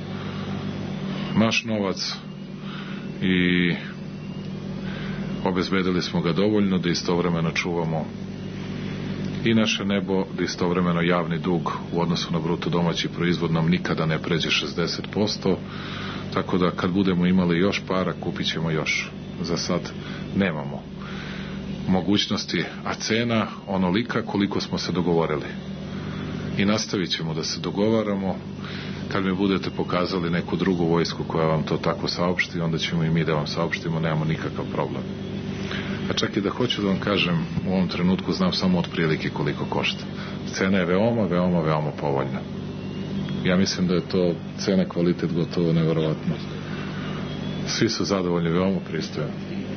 naš novac i obezbedili smo ga dovoljno da istovremeno čuvamo i naše nebo, da istovremeno javni dug u odnosu na bruto domaći proizvod nam nikada ne pređe šezdeset posto, tako da kad budemo imali još para, kupit ćemo još. Za sad nemamo mogućnosti, a cena onolika koliko smo se dogovorili. I nastavit ćemo da se dogovaramo. Kad mi budete pokazali neku drugu vojsku koja vam to tako saopšti, onda ćemo i mi da vam saopštimo, nemamo nikakav problem. A čak i da hoću da vam kažem, u ovom trenutku znam samo otprilike koliko košta. Cena je veoma, veoma, veoma povoljna. Ja mislim da je to cena, kvalitet gotovo neverovatno. Svi su zadovoljni, veoma pristojno.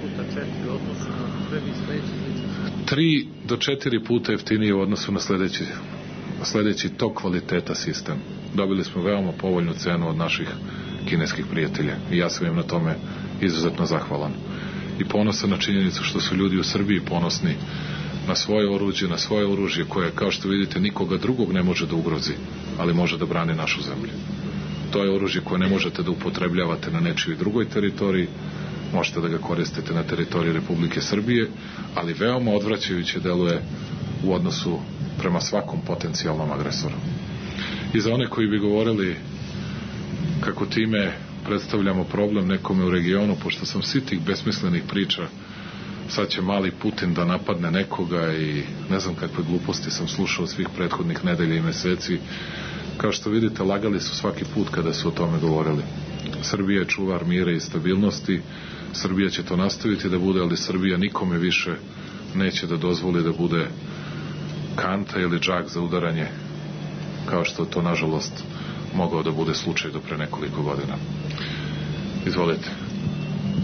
Tri do četiri puta jeftinije u odnosu na sledeći, sledeći tog kvaliteta sistem. Dobili smo veoma povoljnu cenu od naših kineskih prijatelja i ja sam im na tome izuzetno zahvalan. I ponosan na činjenicu što su ljudi u Srbiji ponosni na svoje oruđe, na svoje oružje koje, kao što vidite, nikoga drugog ne može da ugrozi, ali može da brani našu zemlju. To je oružje koje ne možete da upotrebljavate na nečijoj drugoj teritoriji, možete da ga koristite na teritoriji Republike Srbije, ali veoma odvraćajuće deluje u odnosu prema svakom potencijalnom agresoru. I za one koji bi govorili kako time predstavljamo problem nekome u regionu, pošto sam svi tih besmislenih priča, sad će mali Putin da napadne nekoga i ne znam kakve gluposti sam slušao svih prethodnih nedelja i meseci. Kao što vidite, lagali su svaki put kada su o tome govorili. Srbija je čuvar mira i stabilnosti, Srbija će to nastaviti da bude, ali Srbija nikome više neće da dozvoli da bude kanta ili džak za udaranje, kao što to nažalost mogao da bude slučaj do pre nekoliko godina. Izvolite.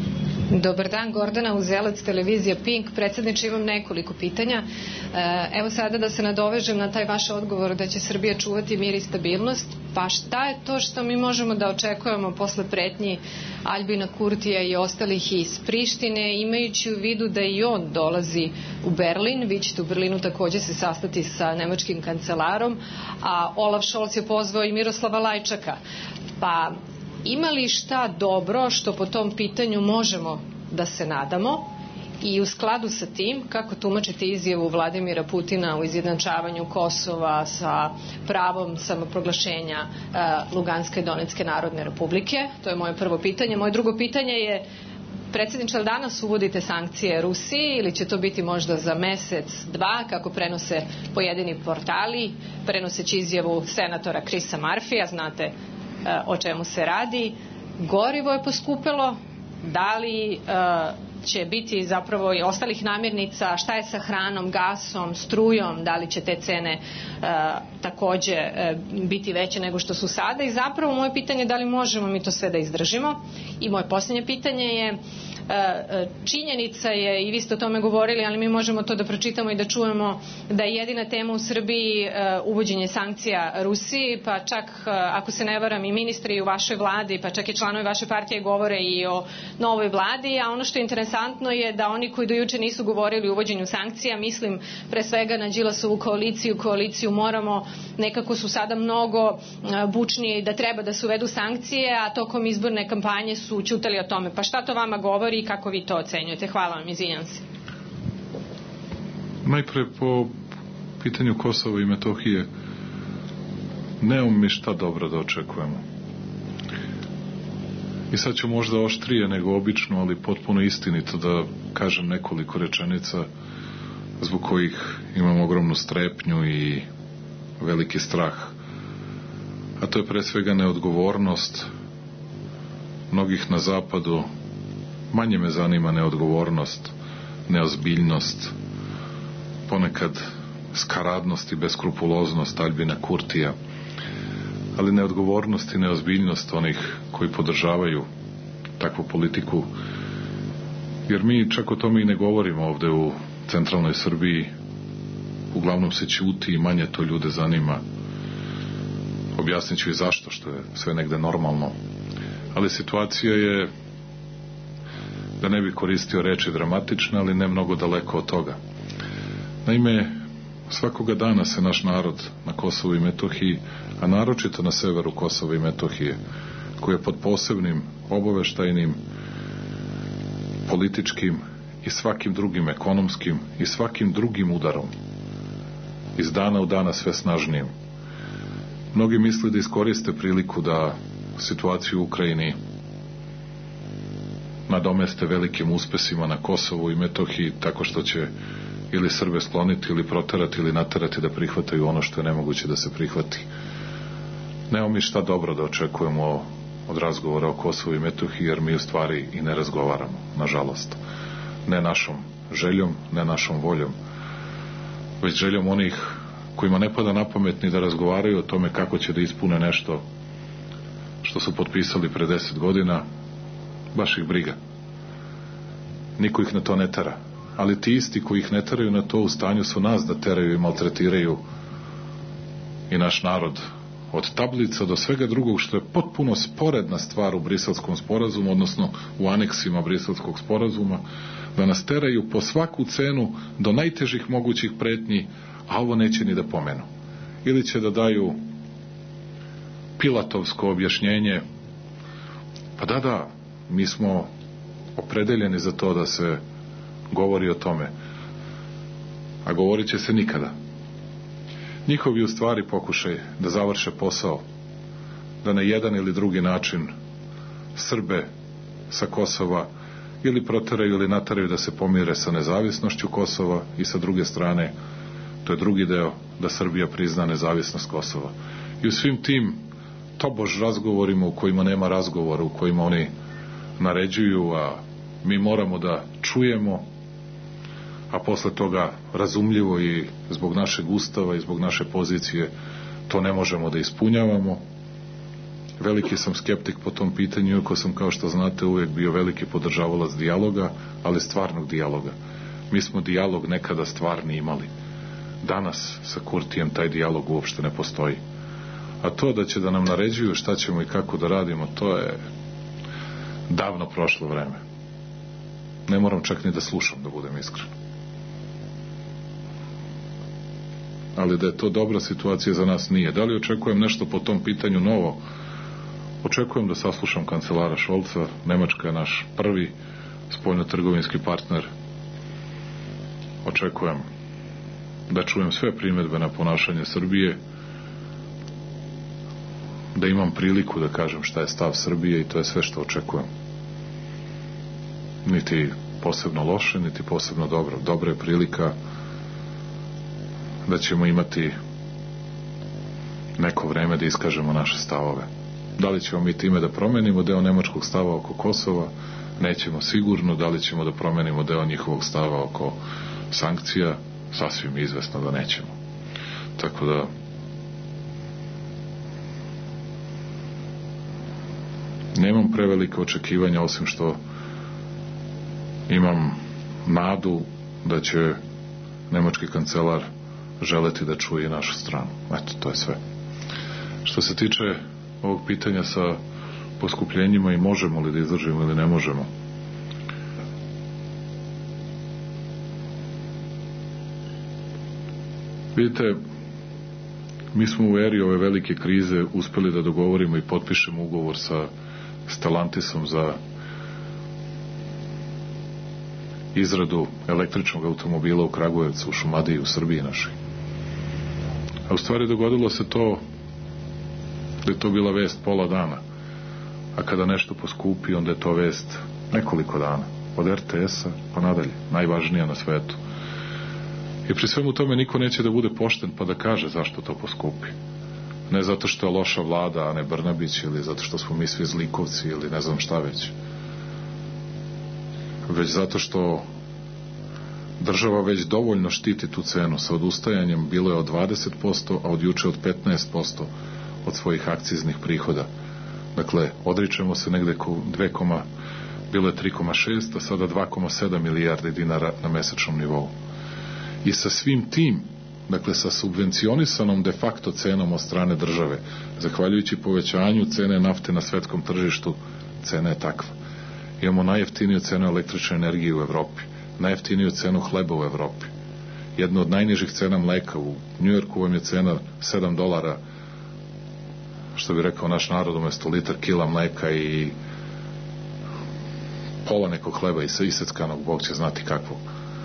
Dobar dan, Gordana Uzelac, televizija Pink. Predsjedniče, imam nekoliko pitanja. Evo sada da se nadovežem na taj vaš odgovor da će Srbija čuvati mir i stabilnost. Pa šta je to što mi možemo da očekujemo posle pretnji Aljbina Kurtija i ostalih iz Prištine, imajući u vidu da i on dolazi u Berlin? Vi ćete u Berlinu takođe se sastati sa nemačkim kancelarom, a Olaf Scholz je pozvao i Miroslava Lajčaka. Pa ima li šta dobro što po tom pitanju možemo da se nadamo? I u skladu sa tim, kako tumačite izjavu Vladimira Putina u izjednačavanju Kosova sa pravom samoproglašenja uh, Luganske i Donetske narodne republike? To je moje prvo pitanje. Moje drugo pitanje je, predsjedniče, danas uvodite sankcije Rusiji ili će to biti možda za mesec, dva, kako prenose pojedini portali, prenoseći izjavu senatora Chrisa Murphyja, znate uh, o čemu se radi. Gorivo je poskupelo, da li uh, će biti zapravo i ostalih namirnica, šta je sa hranom, gasom, strujom, da li će te cene uh, takođe uh, biti veće nego što su sada, i zapravo moje pitanje je da li možemo mi to sve da izdržimo. I moje posljednje pitanje je, činjenica je, i vi ste o tome govorili, ali mi možemo to da pročitamo i da čujemo, da je jedina tema u Srbiji uvođenje sankcija Rusiji, pa čak, ako se ne varam, i ministri u vašoj vladi, pa čak i članovi vaše partije govore i o novoj vladi, a ono što je interesantno je da oni koji do juče nisu govorili o uvođenju sankcija, mislim pre svega na Đilasovu koaliciju, koaliciju Moramo, nekako su sada mnogo bučnije da treba da se uvedu sankcije, a tokom izborne kampanje su ćutali o tome. Pa šta to vama govori i kako vi to ocenjujete? Hvala vam, izvinjam se. Najpre po pitanju Kosova i Metohije, nemamo mi šta dobro da očekujemo. I sad ću možda oštrije nego obično, ali potpuno istinito da kažem nekoliko rečenica zbog kojih imam ogromnu strepnju i veliki strah. A to je pre svega neodgovornost mnogih na zapadu. Manje me zanima neodgovornost, neozbiljnost, ponekad skaradnost i beskrupuloznost Aljbina Kurtija, ali neodgovornost i neozbiljnost onih koji podržavaju takvu politiku, jer mi čak o tome i ne govorimo ovde u centralnoj Srbiji, uglavnom se ćuti i manje to ljude zanima. Objasnit ću i zašto, što je sve negde normalno, ali situacija je, da ne bih koristio reči dramatične, ali ne mnogo daleko od toga. Naime, svakoga dana se naš narod na Kosovu i Metohiji, a naročito na severu Kosova i Metohije, koji je pod posebnim obaveštajnim, političkim i svakim drugim ekonomskim i svakim drugim udarom, iz dana u dana sve snažnijim. Mnogi misle da iskoriste priliku da situaciju u Ukrajini nadomeste velikim uspesima na Kosovu i Metohiji tako što će ili Srbe skloniti ili proterati ili naterati da prihvataju ono što je nemoguće da se prihvati. Nemamo mi šta dobro da očekujemo od razgovora o Kosovu i Metohiji, jer mi u stvari i ne razgovaramo, nažalost. Ne našom željom, ne našom voljom, već željom onih kojima ne pada na pamet ni da razgovaraju o tome kako će da ispune nešto što su potpisali pre deset godina. Baš ih briga. Niko ih na to ne tera. Ali ti isti koji ih ne teraju na to, u stanju su nas da teraju i maltretiraju i naš narod, od tablica do svega drugog, što je potpuno sporedna stvar u Briselskom sporazumu, odnosno u aneksima Briselskog sporazuma, da nas teraju po svaku cenu do najtežih mogućih pretnji, a ovo neće ni da pomenu. Ili će da daju pilatovsko objašnjenje, pa da, da, mi smo opredeljeni za to da se govori o tome, a govorit će se nikada. Njihovi u stvari pokušaj da završe posao, da na jedan ili drugi način Srbe sa Kosova ili proteraju ili nateraju da se pomire sa nezavisnošću Kosova, i sa druge strane, to je drugi deo, da Srbija prizna nezavisnost Kosova. I u svim tim tobož razgovorima u kojima nema razgovora, u kojima oni naređuju, a mi moramo da čujemo, a posle toga razumljivo i zbog našeg ustava i zbog naše pozicije to ne možemo da ispunjavamo, veliki sam skeptik po tom pitanju, iako sam, kao što znate, uvijek bio veliki podržavalac dijaloga, ali stvarnog dijaloga. Mi smo dijalog nekada stvarni imali. Danas sa Kurtijem taj dijalog uopšte ne postoji. A to da će da nam naređuju šta ćemo i kako da radimo, to je davno prošlo vreme. Ne moram čak ni da slušam, da budem iskren. Ali da je to dobra situacija za nas, nije. Da li očekujem nešto po tom pitanju novo? Očekujem da saslušam kancelara Šolca. Nemačka je naš prvi spoljnotrgovinski partner. Očekujem da čujem sve primedbe na ponašanje Srbije, da imam priliku da kažem šta je stav Srbije, i to je sve što očekujem. Niti posebno loše, niti posebno dobro. Dobra je prilika da ćemo imati neko vreme da iskažemo naše stavove. Da li ćemo mi time da promenimo deo nemačkog stava oko Kosova? Nećemo sigurno. Da li ćemo da promenimo deo njihovog stava oko sankcija? Sasvim izvesno da nećemo. Tako da nemam prevelike očekivanja, osim što imam nadu da će nemački kancelar želeti da čuje našu stranu. Eto, to je sve. Što se tiče ovog pitanja sa poskupljenjima i možemo li da izdržimo ili ne možemo, vidite, mi smo u eri ove velike krize uspeli da dogovorimo i potpišemo ugovor sa Stellantisom za izradu električnog automobila u Kragujevcu, u Šumadiji, u Srbiji našoj. A u stvari dogodilo se to da je to bila vest pola dana, a kada nešto poskupi, onda je to vest nekoliko dana, od er te es-a pa nadalje, najvažnija na svetu. I pri svemu tome niko neće da bude pošten pa da kaže zašto to poskupi. Ne zato što je loša vlada, a ne Brnabić, ili zato što smo mi svi zlikovci, ili ne znam šta već. Već zato što država već dovoljno štiti tu cenu. Sa odustajanjem bilo je od dvadeset posto, a od juče od petnaest posto od svojih akciznih prihoda. Dakle, odričemo se negde dve, bilo je tri zarez šest, a sada dva zarez sedam milijardi dinara na mesečnom nivou. I sa svim tim, dakle sa subvencionisanom de facto cenom od strane države, zahvaljujući povećanju cene nafte na svetskom tržištu, cena je takva. Imamo najjeftiniju cenu električne energije u Evropi, najjeftiniju cenu hleba u Evropi, jednu od najnižih cena mleka. U Njujorku vam je cena sedam dolara, što bi rekao naš narod, umesto litar kila mleka i pola nekog hleba i iseckanog, Bog će znati kakvog.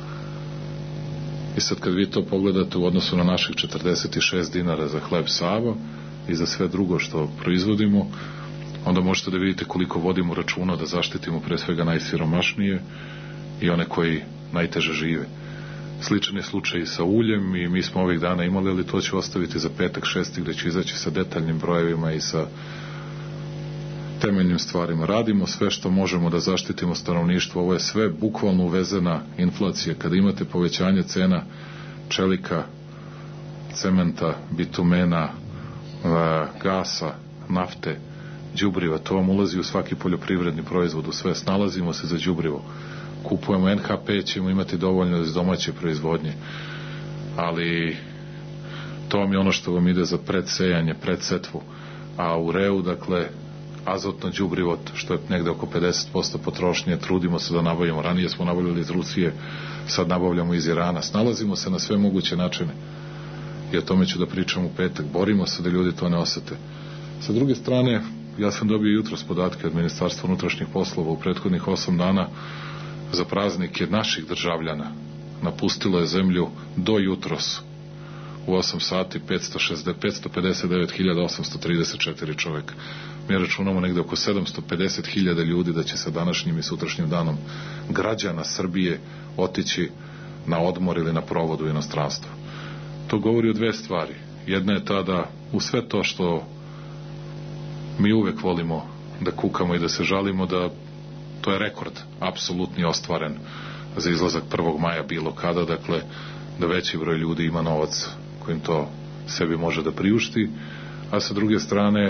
I sad kad vi to pogledate u odnosu na naših četrdeset šest dinara za hleb Sava i za sve drugo što proizvodimo, onda možete da vidite koliko vodimo računa da zaštitimo pre svega najsiromašnije i one koji najteže žive. Sličan je slučaj i sa uljem, i mi smo ovih dana imali, ali to ću ostaviti za petak šesti, gde ću izaći sa detaljnim brojevima i sa temeljnim stvarima. Radimo sve što možemo da zaštitimo stanovništvo. Ovo je sve bukvalno uvezena inflacija. Kada imate povećanje cena čelika, cementa, bitumena, gasa, nafte, đubriva, to vam ulazi u svaki poljoprivredni proizvod, u sve. Snalazimo se za đubrivo. Kupujemo en ha pe, ćemo imati dovoljno iz domaće proizvodnje. Ali to vam je ono što vam ide za predsejanje, predsetvu. A u reu, dakle, azotno đubrivo, što je negde oko pedeset posto potrošnje, trudimo se da nabavljamo. Ranije smo nabavljali iz Rusije, sad nabavljamo iz Irana. Snalazimo se na sve moguće načine. I o tome ću da pričam u petak. Borimo se da ljudi to ne osete. Sa druge strane, ja sam dobio jutros podatke od Ministarstva unutrašnjih poslova. U prethodnih osam dana za praznike naših državljana napustilo je zemlju do jutros u osam sati petsto pedeset devet hiljada osamsto trideset četiri čoveka. Mi računamo negde oko sedamsto pedeset hiljada ljudi da će sa današnjim i sutrašnjim danom građana Srbije otići na odmor ili na provod u inostranstvo. To govori o dve stvari. Jedna je ta da u sve to što mi uvek volimo da kukamo i da se žalimo, da to je rekord apsolutni ostvaren za izlazak prvog maja bilo kada, dakle da veći broj ljudi ima novac kojim to sebi može da priušti, a sa druge strane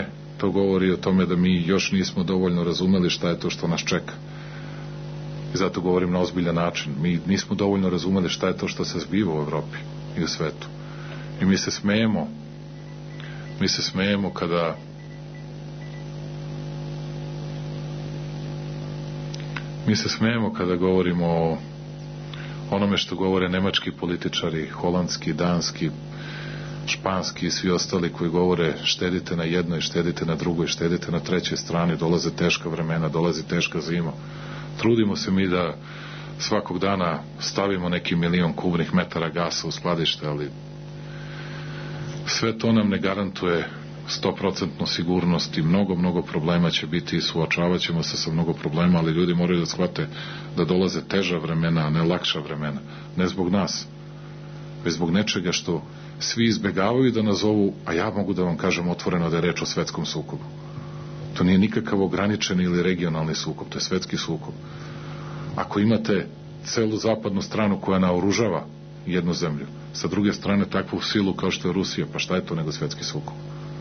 to govori o tome da mi još nismo dovoljno razumeli šta je to što nas čeka. I zato govorim na ozbiljan način. Mi nismo dovoljno razumeli šta je to što se zbiva u Evropi i u svetu. I mi se smejemo mi se smejemo kada mi se smejemo kada govorimo o onome što govore nemački političari, holandski, danski, španski i svi ostali koji govore štedite na jednoj, štedite na drugoj, štedite na trećoj strani, dolaze teška vremena, dolazi teška zima. Trudimo se mi da svakog dana stavimo neki milion kubnih metara gasa u skladište, ali sve to nam ne garantuje sto procentnu sigurnost i mnogo, mnogo problema će biti i suočavat ćemo se sa mnogo problema, ali ljudi moraju da shvate da dolaze teža vremena, a ne lakša vremena. Ne zbog nas, već zbog nečega što svi izbegavaju da nazovu, a ja mogu da vam kažem otvoreno da je reč o svetskom sukobu. To nije nikakav ograničeni ili regionalni sukob, to je svetski sukob. Ako imate celu zapadnu stranu koja naoružava jednu zemlju, sa druge strane takvu silu kao što je Rusija, pa šta je to nego svetski sukob?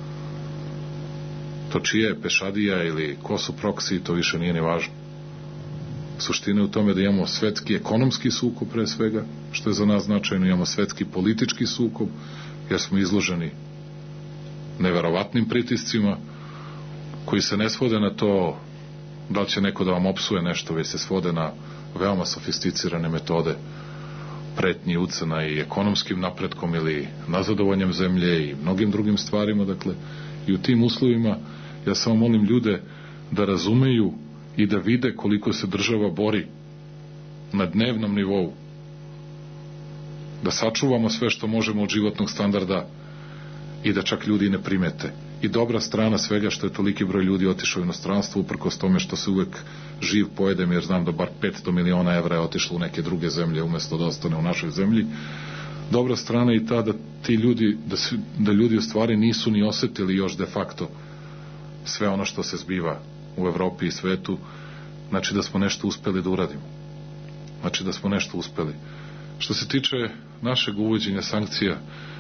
To čije je pešadija ili ko su proksi, to više nije ni važno. Suština je u tome da imamo svetski ekonomski sukob pre svega, što je za nas značajno, imamo svetski politički sukob, jer smo izloženi neverovatnim pritiscima, koji se ne svode na to da li će neko da vam opsuje nešto, već se svode na veoma sofisticirane metode pretnji, ucena i ekonomskim napretkom ili nazadovanjem zemlje i mnogim drugim stvarima. Dakle, i u tim uslovima ja samo molim ljude da razumeju i da vide koliko se država bori na dnevnom nivou, da sačuvamo sve što možemo od životnog standarda i da čak ljudi ne primete. I dobra strana svega što je toliki broj ljudi otišao u inostranstvo, uprkos tome što se uvek živ pojedem, jer znam da bar petsto miliona evra je otišlo u neke druge zemlje umesto da ostane u našoj zemlji. Dobra strana je i ta da ti ljudi, da, svi, da ljudi u stvari nisu ni osetili još de facto sve ono što se zbiva u Evropi i svetu, znači da smo nešto uspeli da uradimo. Znači da smo nešto uspeli. Što se tiče našeg uvođenja sankcija,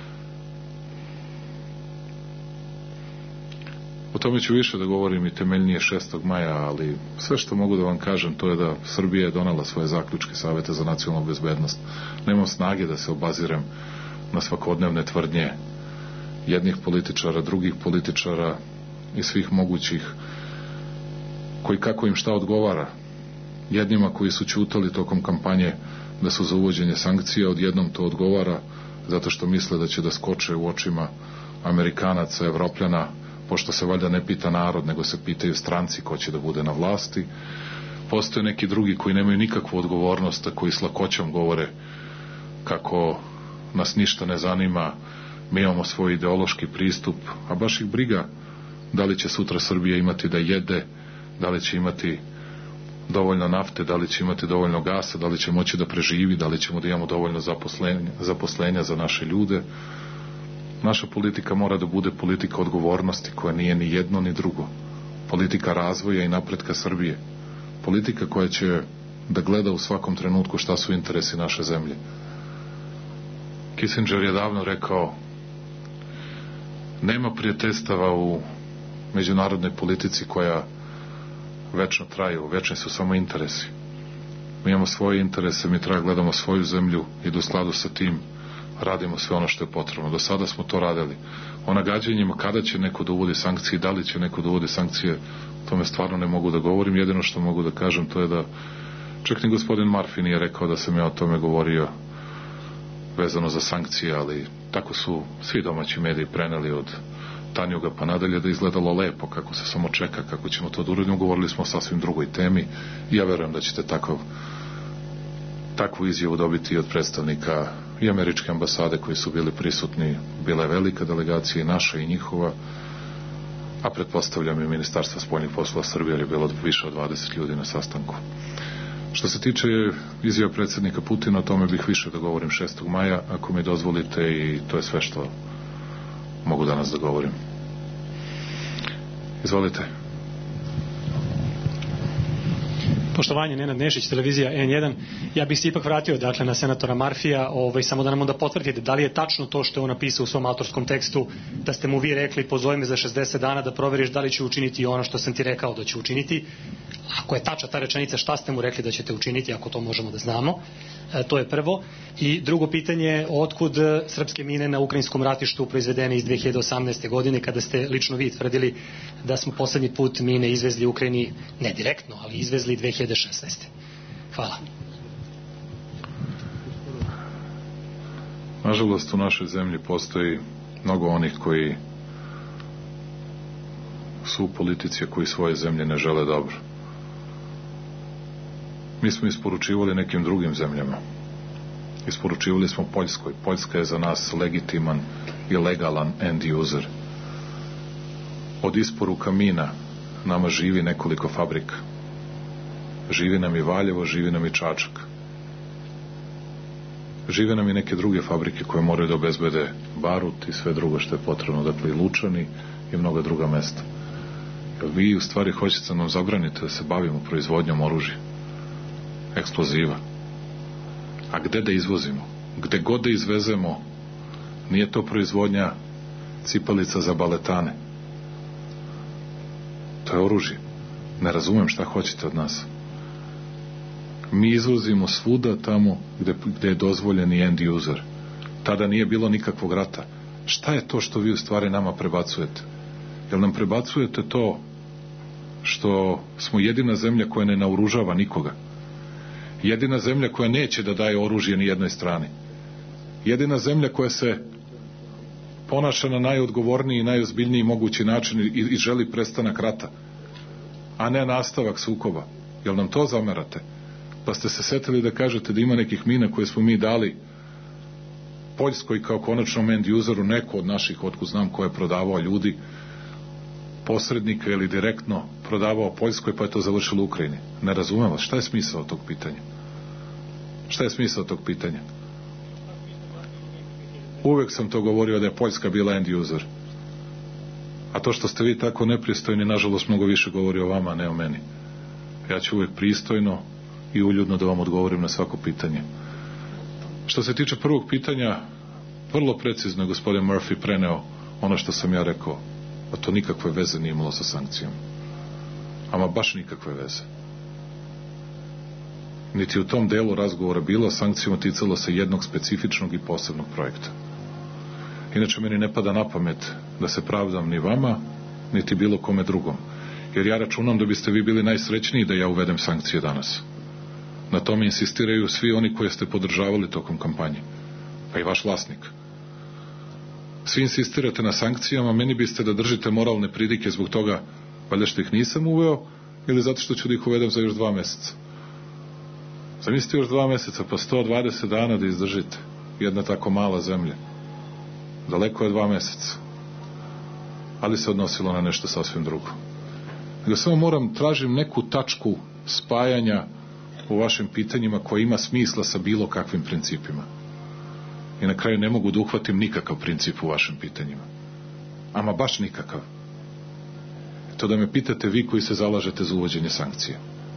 o tome ću više da govorim i temeljnije šestog maja, ali sve što mogu da vam kažem to je da Srbija je donela svoje zaključke Saveta za nacionalnu bezbednost. Nemam snage da se obazirem na svakodnevne tvrdnje jednih političara, drugih političara i svih mogućih koji kako im šta odgovara. Jednima koji su ćutali tokom kampanje da su za uvođenje sankcija, odjednom to odgovara zato što misle da će da skoče u očima Amerikanaca, Evropljana, pošto se valjda ne pita narod, nego se pitaju stranci ko će da bude na vlasti. Postoje neki drugi koji nemaju nikakvu odgovornost, koji s lakoćom govore kako nas ništa ne zanima, mi imamo svoj ideološki pristup, a baš ih briga da li će sutra Srbija imati da jede, da li će imati dovoljno nafte, da li će imati dovoljno gasa, da li će moći da preživi, da li ćemo da imamo dovoljno zaposlenja, zaposlenja za naše ljude. Naša politika mora da bude politika odgovornosti koja nije ni jedno ni drugo. Politika razvoja i napretka Srbije. Politika koja će da gleda u svakom trenutku šta su interesi naše zemlje. Kissinger je davno rekao nema prijateljstava u međunarodnoj politici koja večno traju, večni su samo interesi. Mi imamo svoje interese, mi treba gledamo svoju zemlju i da u skladu sa tim radimo sve ono što je potrebno. Do sada smo to radili. O nagađanjima kada će neko da uvodi sankcije, da li će neko da uvodi sankcije, tome stvarno ne mogu da govorim. Jedino što mogu da kažem to je da čak ni gospodin Marfi nije rekao da sam ja o tome govorio vezano za sankcije, ali tako su svi domaći mediji preneli od Tanjuga pa nadalje da izgledalo lepo, kako se samo čeka, kako ćemo to da uradimo. Govorili smo o sasvim drugoj temi i ja verujem da ćete takav, takvu izjavu dobiti od predstavnika i američke ambasade koji su bili prisutni. Bila je velika delegacija i naša i njihova, a pretpostavljam i Ministarstva spoljnih poslova Srbije, jer je bilo više od dvadeset ljudi na sastanku. Što se tiče izjava predsjednika Putina, o tome bih više da govorim šestog maja, ako mi dozvolite, i to je sve što mogu danas da govorim. Izvolite. Poštovanje, Nenad Nešić, televizija N jedan. Ja bih se ipak vratio dakle, na senatora Marfija, ovaj, samo da nam onda potvrdite da li je tačno to što je on napisao u svom autorskom tekstu, da ste mu vi rekli pozove me za šezdeset dana da proveriš da li će učiniti ono što sam ti rekao da će učiniti. Ako je tačna ta rečenica, šta ste mu rekli da ćete učiniti, ako to možemo da znamo? E, to je prvo. I drugo pitanje, otkud srpske mine na ukrajinskom ratištu proizvedene iz dve hiljade osamnaeste. godine, kada ste lično vi tvrdili da smo poslednji put mine izvezli Ukrajini, ne direktno, ali izvezli dve hiljade šesnaeste. Hvala. Nažalost, u našoj zemlji postoji mnogo onih koji su u politici, koji svoje zemlje ne žele dobro. Mi smo isporučivali nekim drugim zemljama. Isporučivali smo Poljskoj. Poljska je za nas legitiman i legalan end user. Od isporuka mina nama živi nekoliko fabrika. Živi nam i Valjevo, živi nam i Čačak. Žive nam i neke druge fabrike koje moraju da obezbede barut i sve drugo što je potrebno, dakle i Lučani i mnoga druga mesta. Jer vi u stvari hoćete da nam zabranite da se bavimo proizvodnjom oružja, eksploziva. A gde da izvozimo? Gde god da izvezemo, nije to proizvodnja cipalica za baletane. To je oružje. Ne razumem šta hoćete od nas. Mi izvozimo svuda tamo gde, gde je dozvoljeni end user. Tada nije bilo nikakvog rata. Šta je to što vi u stvari nama prebacujete? Jel nam prebacujete to što smo jedina zemlja koja ne naoružava nikoga? Jedina zemlja koja neće da daje oružje ni jednoj strani? Jedina zemlja koja se ponaša na najodgovorniji i najozbiljniji mogući način i, i želi prestanak rata, a ne nastavak sukoba? Jel nam to zamerate? Pa ste se setili da kažete da ima nekih mina koje smo mi dali Poljskoj kao konačnom end useru, neko od naših, otkud znam ko je prodavao ljudi, posrednika ili direktno prodavao Poljskoj, pa je to završilo u Ukrajini. Ne razumem vas. Šta je smisao tog pitanja? Šta je smisao tog pitanja? Uvek sam to govorio da je Poljska bila end user. A to što ste vi tako nepristojni, nažalost, mnogo više govori o vama, a ne o meni. Ja ću uvek pristojno i uljudno da vam odgovorim na svako pitanje. Što se tiče prvog pitanja, vrlo precizno je gospodin Murphy preneo ono što sam ja rekao, a to nikakve veze nije imalo sa sankcijama. Ama baš nikakve veze. Niti u tom delu razgovora bilo, sankcijama ticalo se jednog specifičnog i posebnog projekta. Inače, meni ne pada na pamet da se pravdam ni vama, niti bilo kome drugom. Jer ja računam da biste vi bili najsrećniji da ja uvedem sankcije danas. Na tome insistiraju svi oni koje ste podržavali tokom kampanje. Pa i vaš vlasnik. Svi insistirate na sankcijama, meni biste da držite moralne pridike zbog toga, valjda što ih nisam uveo, ili zato što ću da ih uvedem za još dva meseca. Zamislite još dva meseca, pa sto dvadeset dana da izdržite. Jedna tako mala zemlja. Daleko je dva meseca. Ali se odnosilo na nešto sasvim drugo. Nego samo moram, tražim neku tačku spajanja u vašim pitanjima koja ima smisla sa bilo kakvim principima. I na kraju ne mogu da uhvatim nikakav princip u vašim pitanjima. Ama baš nikakav. To da me pitate vi koji se zalažete za uvođenje sankcija.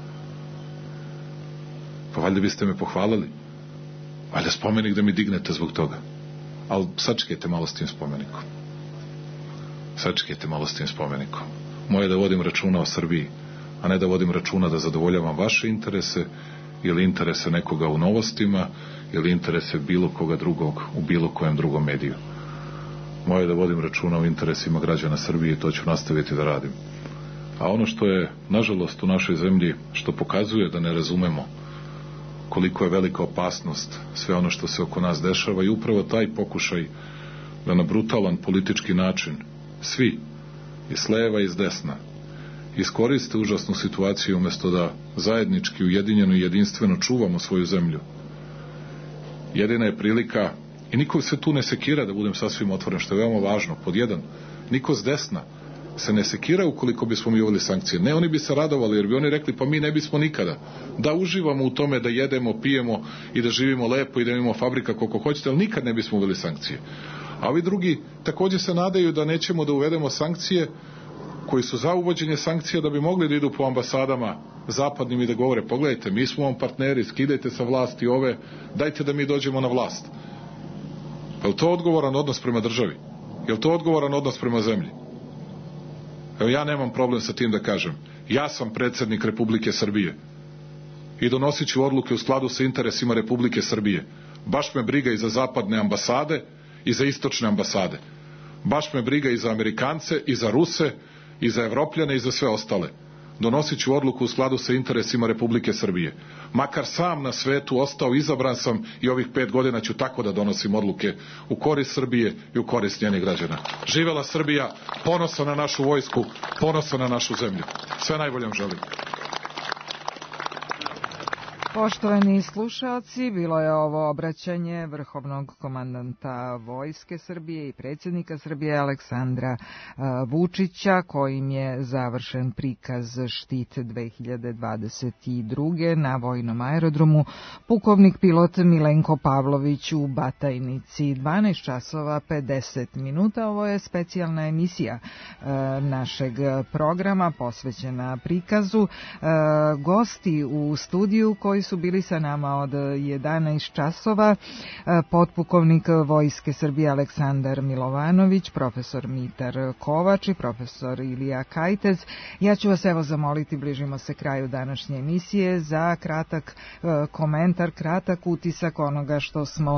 Pa valjda biste me pohvalili. Valjda spomenik da mi dignete zbog toga. Ali sačekajte malo s tim spomenikom. Sačekajte malo s tim spomenikom. Moje da vodim računa o Srbiji, a ne da vodim računa da zadovoljavam vaše interese ili interese nekoga u novostima ili interese bilo koga drugog u bilo kojem drugom mediju. Moje da vodim računa o interesima građana Srbije i to ću nastaviti da radim. A ono što je, nažalost, u našoj zemlji, što pokazuje da ne razumemo koliko je velika opasnost sve ono što se oko nas dešava i upravo taj pokušaj da na brutalan politički način svi, i s leva i s desna, iskoriste užasnu situaciju umjesto da zajednički, ujedinjeno i jedinstveno čuvamo svoju zemlju. Jedina je prilika, i niko se tu ne sekira, da budem sasvim otvoren, što je veoma važno, pod jedan, niko s desna se ne sekira ukoliko bismo mi uveli sankcije. Ne, oni bi se radovali, jer bi oni rekli, pa mi ne bismo nikada. Da uživamo u tome da jedemo, pijemo i da živimo lepo i da imamo fabrika koliko hoćete, ali nikad ne bismo uveli sankcije. A ovi drugi također se nadaju da nećemo da uvedemo sankcije koji su za uvođenje sankcija da bi mogli da idu po ambasadama zapadnim i da govore, pogledajte, mi smo vam partneri, skidajte sa vlasti ove, dajte da mi dođemo na vlast. Je li to odgovoran odnos prema državi? Je li to odgovoran odnos prema zemlji? Evo, ja nemam problem sa tim da kažem. Ja sam predsjednik Republike Srbije i donosit ću odluke u skladu sa interesima Republike Srbije. Baš me briga i za zapadne ambasade i za istočne ambasade. Baš me briga i za Amerikance, i za Ruse, i za Evropljane, i za sve ostale. Donosit ću odluku u skladu sa interesima Republike Srbije. Makar sam na svetu ostao, izabran sam i ovih pet godina ću tako da donosim odluke u korist Srbije i u korist njenih građana. Živela Srbija, ponosa na našu vojsku, ponosa na našu zemlju. Sve najbolje vam želim. Poštovani slušalci, bilo je ovo obraćanje vrhovnog komandanta Vojske Srbije i predsjednika Srbije Aleksandra Vučića, kojim je završen prikaz Štit dve hiljade dvadeset druge. na vojnom aerodromu pukovnik pilot Milenko Pavlović u Batajnici. dvanaest časova pedeset minuta. Ovo je specijalna emisija našeg programa posvećena prikazu. Gosti u studiju koji su bili sa nama od jedanaest časova, potpukovnik Vojske Srbije Aleksandar Milovanović, profesor Mitar Kovač i profesor Ilija Kajtez. Ja ću vas evo zamoliti, bližimo se kraju današnje emisije, za kratak komentar, kratak utisak onoga što smo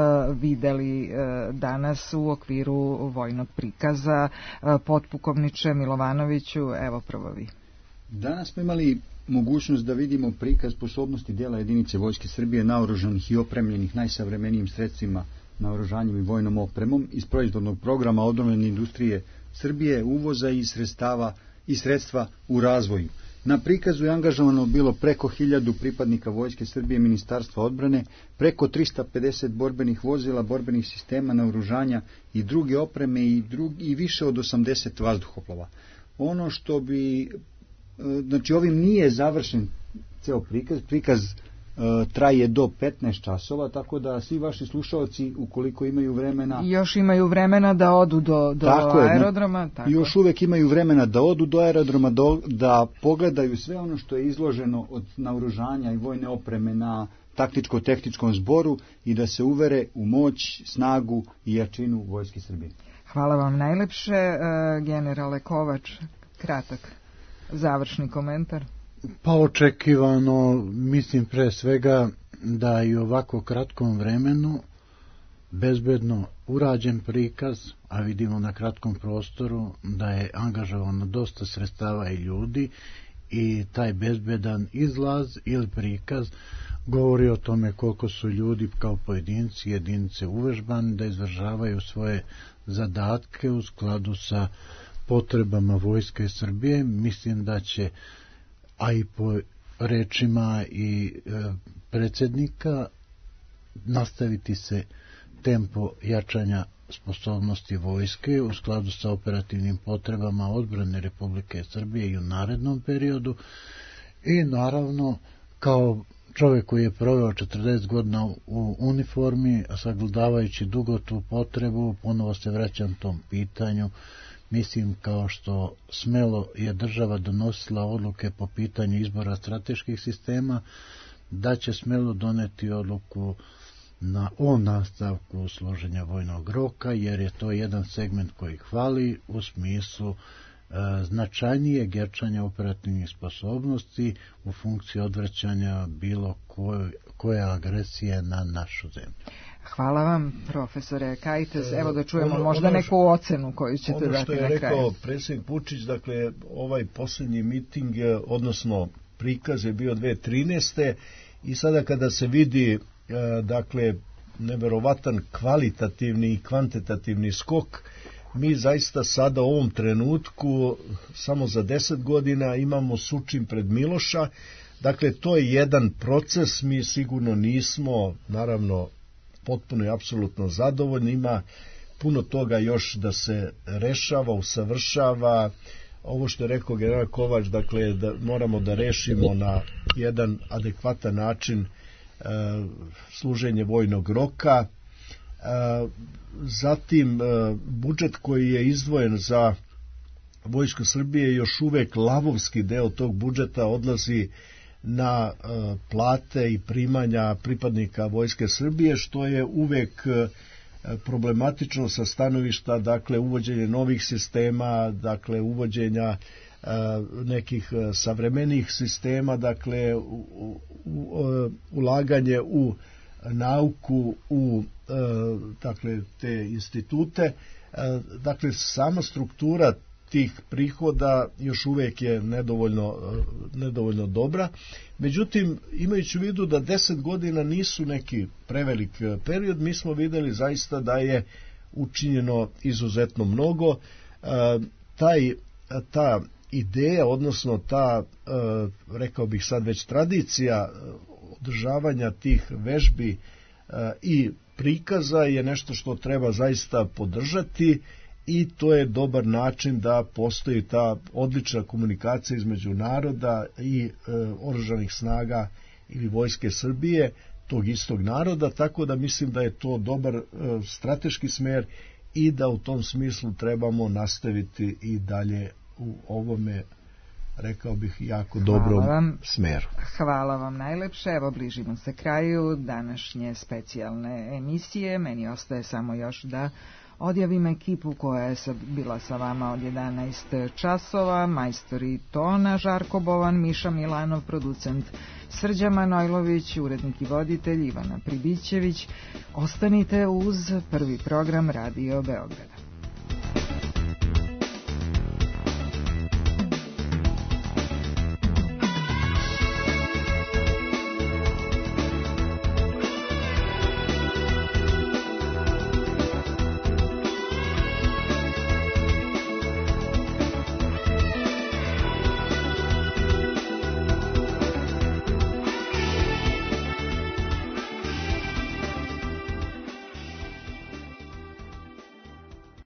videli danas u okviru vojnog prikaza. Potpukovniče Milovanoviću, evo prvo vi. Danas smo imali mogućnost da vidimo prikaz sposobnosti dijela jedinice Vojske Srbije naoružanih i opremljenih najsavremenijim sredstvima, naoružanjem i vojnom opremom iz proizvodnog programa odbrambene industrije Srbije, uvoza i sredstava i sredstva u razvoju. Na prikazu je angažovano bilo preko hiljadu pripadnika Vojske Srbije, Ministarstva odbrane, preko trista pedeset borbenih vozila, borbenih sistema, naoružanja i druge opreme i, drugi, i više od osamdeset vazduhoplova. Ono što bi Znači, ovim nije završen ceo prikaz. Prikaz uh, traje do petnaest časova, tako da svi vaši slušalci, ukoliko imaju vremena... Još imaju vremena da odu do, do tako aerodroma. Je, tako. Još uvek imaju vremena da odu do aerodroma, do, da pogledaju sve ono što je izloženo od naoružanja i vojne opreme na taktičko-tehničkom zboru i da se uvere u moć, snagu i jačinu Vojske Srbije. Hvala vam najlepše, uh, generale Kovač, kratak završni komentar. Pa očekivano, mislim pre svega da i u ovako kratkom vremenu bezbedno urađen prikaz, a vidimo na kratkom prostoru da je angažovano dosta sredstava i ljudi i taj bezbedan izlaz ili prikaz govori o tome koliko su ljudi kao pojedinci, jedinice uvežbani da izvršavaju svoje zadatke u skladu sa potrebama Vojske Srbije. Mislim da će, a i po rečima i e, predsjednika, nastaviti se tempo jačanja sposobnosti vojske u skladu sa operativnim potrebama odbrane Republike Srbije i u narednom periodu. I naravno, kao čovjek koji je proveo četrdeset godina u uniformi, a sagledavajući dugo tu potrebu, ponovo se vraćam tom pitanju. Mislim, kao što smelo je država donosila odluke po pitanju izbora strateških sistema, da će smelo doneti odluku na, o nastavku složenja vojnog roka, jer je to jedan segment koji hvali u smislu e, značajnijeg jačanja operativnih sposobnosti u funkciji odvraćanja bilo koje, koje agresije na našu zemlju. Hvala vam, profesore Kajtez. Evo da čujemo ono, možda ono neku ocenu koju ćete dati na kraju. Ono što je rekao predsjednik Vučić, dakle, ovaj posljednji miting, odnosno prikaz je bio dve hiljade trinaeste. i sada kada se vidi, dakle, neverovatan kvalitativni i kvantitativni skok, mi zaista sada u ovom trenutku, samo za deset godina, imamo Sučin pred Miloša. Dakle, to je jedan proces, mi sigurno nismo, naravno, potpuno i apsolutno zadovoljni, ima puno toga još da se rešava, usavršava. Ovo što je rekao general Kovač, dakle, da moramo da rešimo na jedan adekvatan način e, služenje vojnog roka. E, zatim, e, budžet koji je izdvojen za Vojska Srbije još uvek lavovski deo tog budžeta odlazi na e, plate i primanja pripadnika Vojske Srbije, što je uvek e, problematično sa stanovišta, dakle, uvođenje novih sistema, dakle, uvođenja e, nekih savremenih sistema, dakle, u, u, u, ulaganje u nauku, u e, dakle, te institute. E, dakle, sama struktura tih prihoda još uvijek je nedovoljno, nedovoljno dobra. Međutim, imajući u vidu da deset godina nisu neki prevelik period, mi smo videli zaista da je učinjeno izuzetno mnogo. Taj, ta ideja, odnosno ta, rekao bih sad već tradicija održavanja tih vežbi i prikaza je nešto što treba zaista podržati, i to je dobar način da postoji ta odlična komunikacija između naroda i e, oružanih snaga ili Vojske Srbije, tog istog naroda, tako da mislim da je to dobar e, strateški smer i da u tom smislu trebamo nastaviti i dalje u ovome, rekao bih, jako dobrom vam, smeru. Hvala vam najlepše. Evo, bližimo se kraju današnje specijalne emisije. Meni ostaje samo još da odjavim ekipu koja je bila sa vama od jedanaest časova, majstori tona Žarko Bovan, Miša Milanov, producent Srđan Manojlović, urednik i voditelj Ivana Pribićević. Ostanite uz prvi program Radio Beograda.